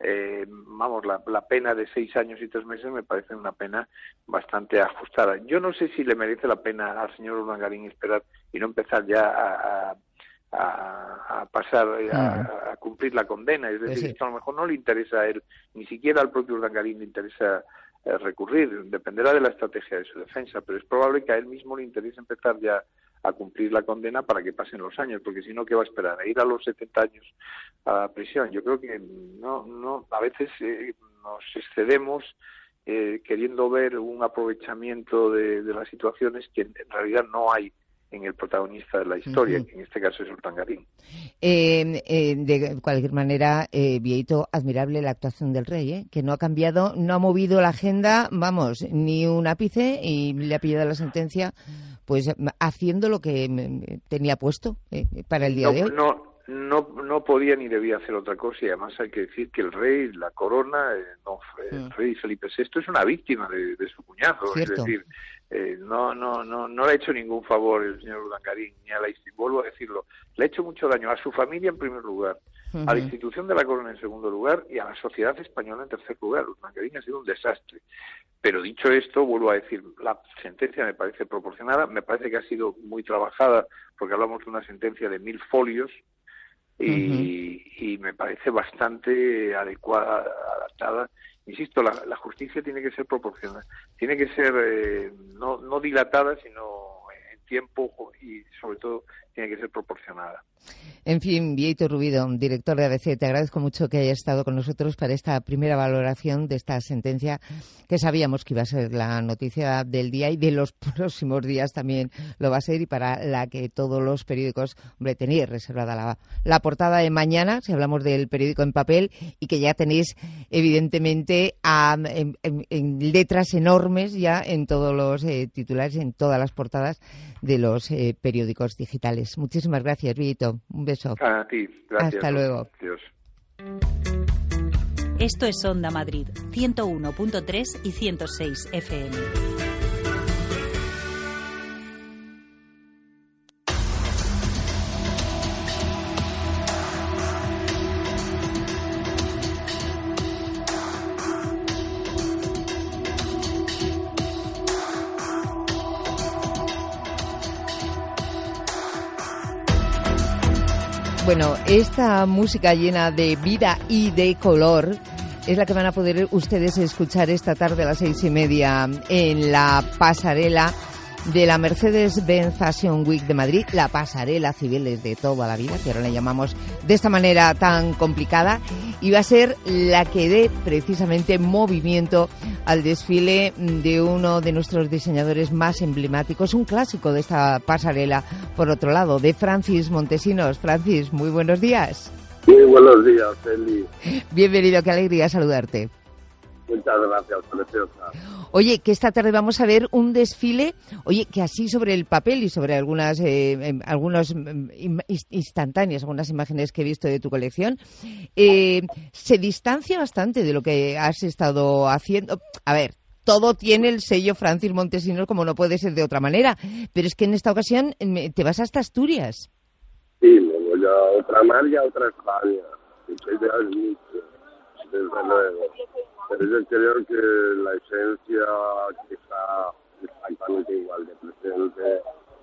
la pena de 6 años y 3 meses me parece una pena bastante ajustada. Yo no sé si le merece la pena al señor Urdangarín esperar y no empezar ya a pasar a cumplir la condena, es decir, esto a lo mejor no le interesa a él, ni siquiera al propio Urdangarín le interesa recurrir, dependerá de la estrategia de su defensa, pero es probable que a él mismo le interese empezar ya a cumplir la condena para que pasen los años, porque si no, ¿qué va a esperar? ¿A ir a los 70 años a prisión? Yo creo que no a veces nos excedemos queriendo ver un aprovechamiento de las situaciones que en realidad no hay en el protagonista de la historia, que en este caso es Urdangarín. De cualquier manera, Vieito, admirable la actuación del rey, que no ha cambiado, no ha movido la agenda, ni un ápice, y le ha pillado la sentencia, pues haciendo lo que tenía puesto para el día de hoy. No podía ni debía hacer otra cosa, y además hay que decir que el rey, la corona, el rey Felipe VI es una víctima de su cuñado. ¿Cierto? Es decir, no le ha hecho ningún favor el señor Urdangarín, ni a la institución, vuelvo a decirlo, le ha hecho mucho daño a su familia en primer lugar, a la institución de la corona en segundo lugar y a la sociedad española en tercer lugar. Urdangarín ha sido un desastre. Pero dicho esto, vuelvo a decir, la sentencia me parece proporcionada, me parece que ha sido muy trabajada, porque hablamos de una sentencia de 1000 folios, y me parece bastante adecuada, adaptada. Insisto, la justicia tiene que ser proporcional, tiene que ser no dilatada, sino en tiempo y sobre todo tiene que ser proporcionada. En fin, Vieito Rubido, director de ABC, te agradezco mucho que hayas estado con nosotros para esta primera valoración de esta sentencia, que sabíamos que iba a ser la noticia del día y de los próximos días también lo va a ser, y para la que todos los periódicos, tenéis reservada la portada de mañana, si hablamos del periódico en papel, y que ya tenéis evidentemente en letras enormes ya en todos los titulares, en todas las portadas de los periódicos digitales. Muchísimas gracias, Vieito. Un beso. A ti, gracias. Hasta luego. Adiós. Esto es Onda Madrid, 101.3 y 106 FM. Bueno, esta música llena de vida y de color es la que van a poder ustedes escuchar esta tarde a las 6:30 en la pasarela de la Mercedes-Benz Fashion Week de Madrid, la pasarela Cibeles de toda la vida, que ahora la llamamos de esta manera tan complicada, y va a ser la que dé precisamente movimiento al desfile de uno de nuestros diseñadores más emblemáticos, un clásico de esta pasarela, por otro lado, de Francis Montesinos. Francis, muy buenos días. Muy buenos días, Eli. Bienvenido, qué alegría saludarte. Muchas gracias, preciosa. Oye, que esta tarde vamos a ver un desfile, que así sobre el papel y sobre algunas instantáneas, algunas imágenes que he visto de tu colección, se distancia bastante de lo que has estado haciendo. A ver, todo tiene el sello Francis Montesinos, como no puede ser de otra manera, pero es que en esta ocasión te vas hasta Asturias. Sí, me voy a otra mar y a otra España, que ya es mucho, desde luego. Pero yo creo que la esencia que está exactamente igual de presente,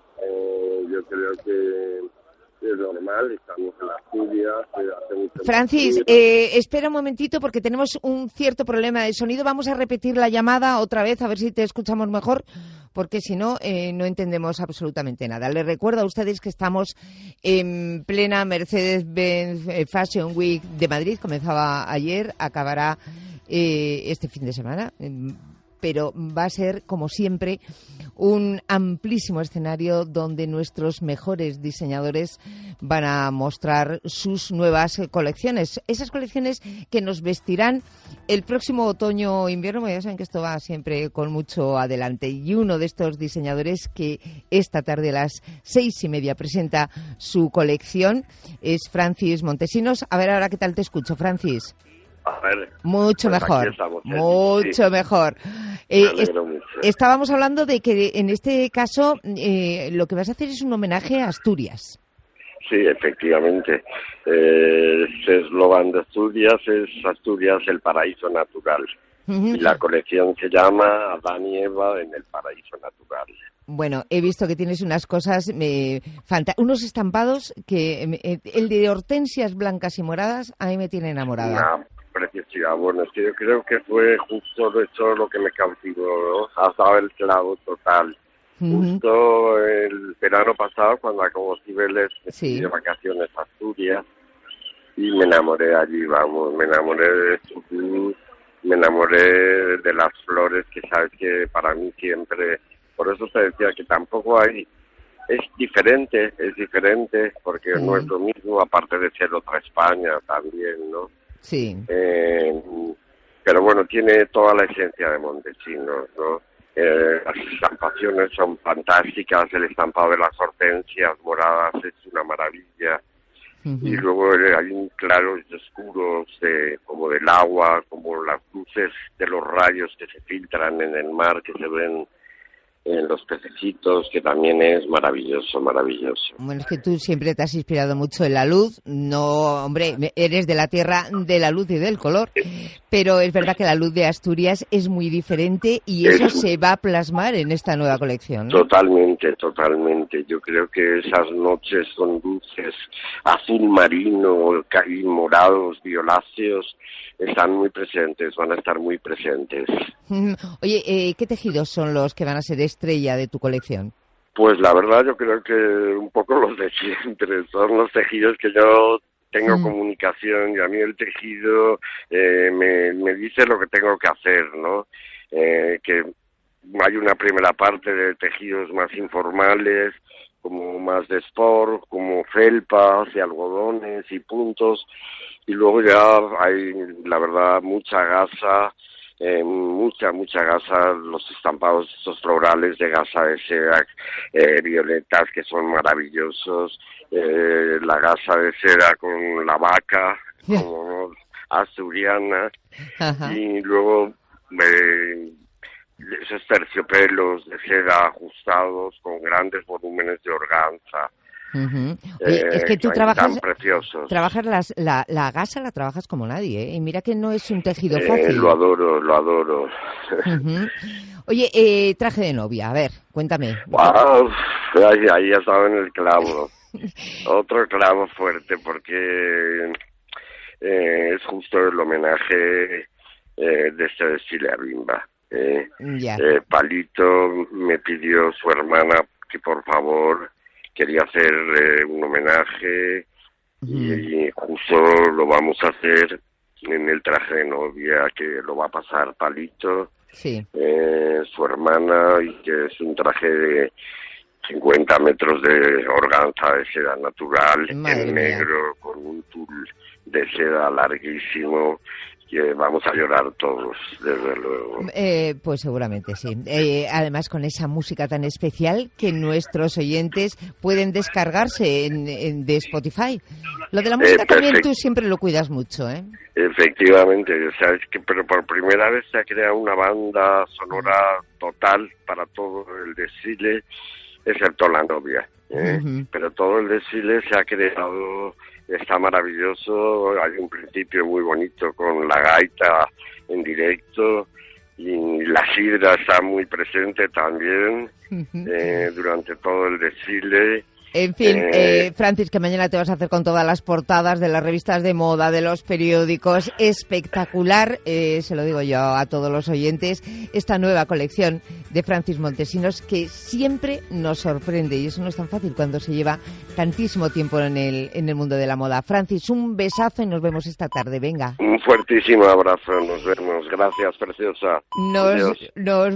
yo creo que es normal, estamos en Asturias, hace mucho Francis, espera un momentito porque tenemos un cierto problema de sonido. Vamos a repetir la llamada otra vez, a ver si te escuchamos mejor, porque si no, no entendemos absolutamente nada. Les recuerdo a ustedes que estamos en plena Mercedes-Benz Fashion Week de Madrid. Comenzaba ayer, acabará este fin de semana, pero va a ser, como siempre, un amplísimo escenario donde nuestros mejores diseñadores van a mostrar sus nuevas colecciones. Esas colecciones que nos vestirán el próximo otoño o invierno, ya saben que esto va siempre con mucho adelante. Y uno de estos diseñadores que esta tarde a las 6:30 presenta su colección es Francis Montesinos. A ver ahora qué tal te escucho, Francis. A ver, mucho pues mejor, estamos, mucho sí. mejor. Mucho. Estábamos hablando de que en este caso lo que vas a hacer es un homenaje a Asturias. Sí, efectivamente. Ese eslogan de Asturias es Asturias, el paraíso natural. Y la colección se llama Adán y Eva en el paraíso natural. Bueno, he visto que tienes unas cosas, unos estampados que el de hortensias blancas y moradas a mí me tiene enamorada. Una preciosidad. Bueno, es que yo creo que fue justo de hecho lo que me cautivó, ¿no? Has dado el clavo total. Justo el verano pasado, cuando acabó Cibeles, me fui de vacaciones a Asturias y me enamoré allí, vamos, me enamoré de su luz, me enamoré de las flores, que sabes que para mí siempre, por eso te decía que tampoco hay, es diferente, porque no es lo mismo, aparte de ser otra España también, ¿no? Sí. Pero bueno, tiene toda la esencia de Montesinos, ¿no? Las estampaciones son fantásticas, el estampado de las hortensias moradas es una maravilla. Y luego hay claros y oscuros como del agua, como las luces de los rayos que se filtran en el mar, que se ven en los pececitos, que también es maravilloso, maravilloso. Bueno, es que tú siempre te has inspirado mucho en la luz. No, hombre, eres de la tierra de la luz y del color, pero es verdad que la luz de Asturias es muy diferente y eso se va a plasmar en esta nueva colección, ¿no? Totalmente, totalmente. Yo creo que esas noches con luces azul marino y morados, violáceos, están muy presentes, van a estar muy presentes. Oye, ¿qué tejidos son los que van a ser estrella de tu colección? Pues la verdad yo creo que un poco los de siempre, son los tejidos que yo tengo comunicación y a mí el tejido me dice lo que tengo que hacer, ¿no? Que hay una primera parte de tejidos más informales, como más de sport, como felpas y algodones y puntos, y luego ya hay, la verdad, mucha gasa, mucha gasa, los estampados estos florales de gasa de seda violetas que son maravillosos, la gasa de seda con la vaca, como asturiana, y luego esos terciopelos de seda ajustados con grandes volúmenes de organza. Oye, es que tú trabajas la gasa, la trabajas como nadie, ¿eh? Y mira que no es un tejido fácil. Lo adoro. Oye, traje de novia, a ver, cuéntame. Wow, ahí ya estaba en el clavo. Otro clavo fuerte, porque es justo el homenaje de este desfile a Bimba. Palito me pidió su hermana que por favor quería hacer un homenaje y justo lo vamos a hacer en el traje de novia que lo va a pasar Palito, su hermana, y que es un traje de 50 metros de organza de seda natural, en negro, con un tul de seda larguísimo, que vamos a llorar todos, desde luego. Pues seguramente sí. Además, con esa música tan especial que nuestros oyentes pueden descargarse de Spotify. Lo de la música también tú siempre lo cuidas mucho, ¿eh? Efectivamente, o sea, es que pero por primera vez se ha creado una banda sonora total para todo el desfile, excepto la novia, pero todo el desfile se ha creado, está maravilloso, hay un principio muy bonito con la gaita en directo y la sidra está muy presente también durante todo el desfile. En fin, Francis, que mañana te vas a hacer con todas las portadas de las revistas de moda, de los periódicos. Espectacular, se lo digo yo a todos los oyentes, esta nueva colección de Francis Montesinos que siempre nos sorprende, y eso no es tan fácil cuando se lleva tantísimo tiempo en el mundo de la moda. Francis, un besazo y nos vemos esta tarde. Venga. Un fuertísimo abrazo, nos vemos. Gracias, preciosa. Nos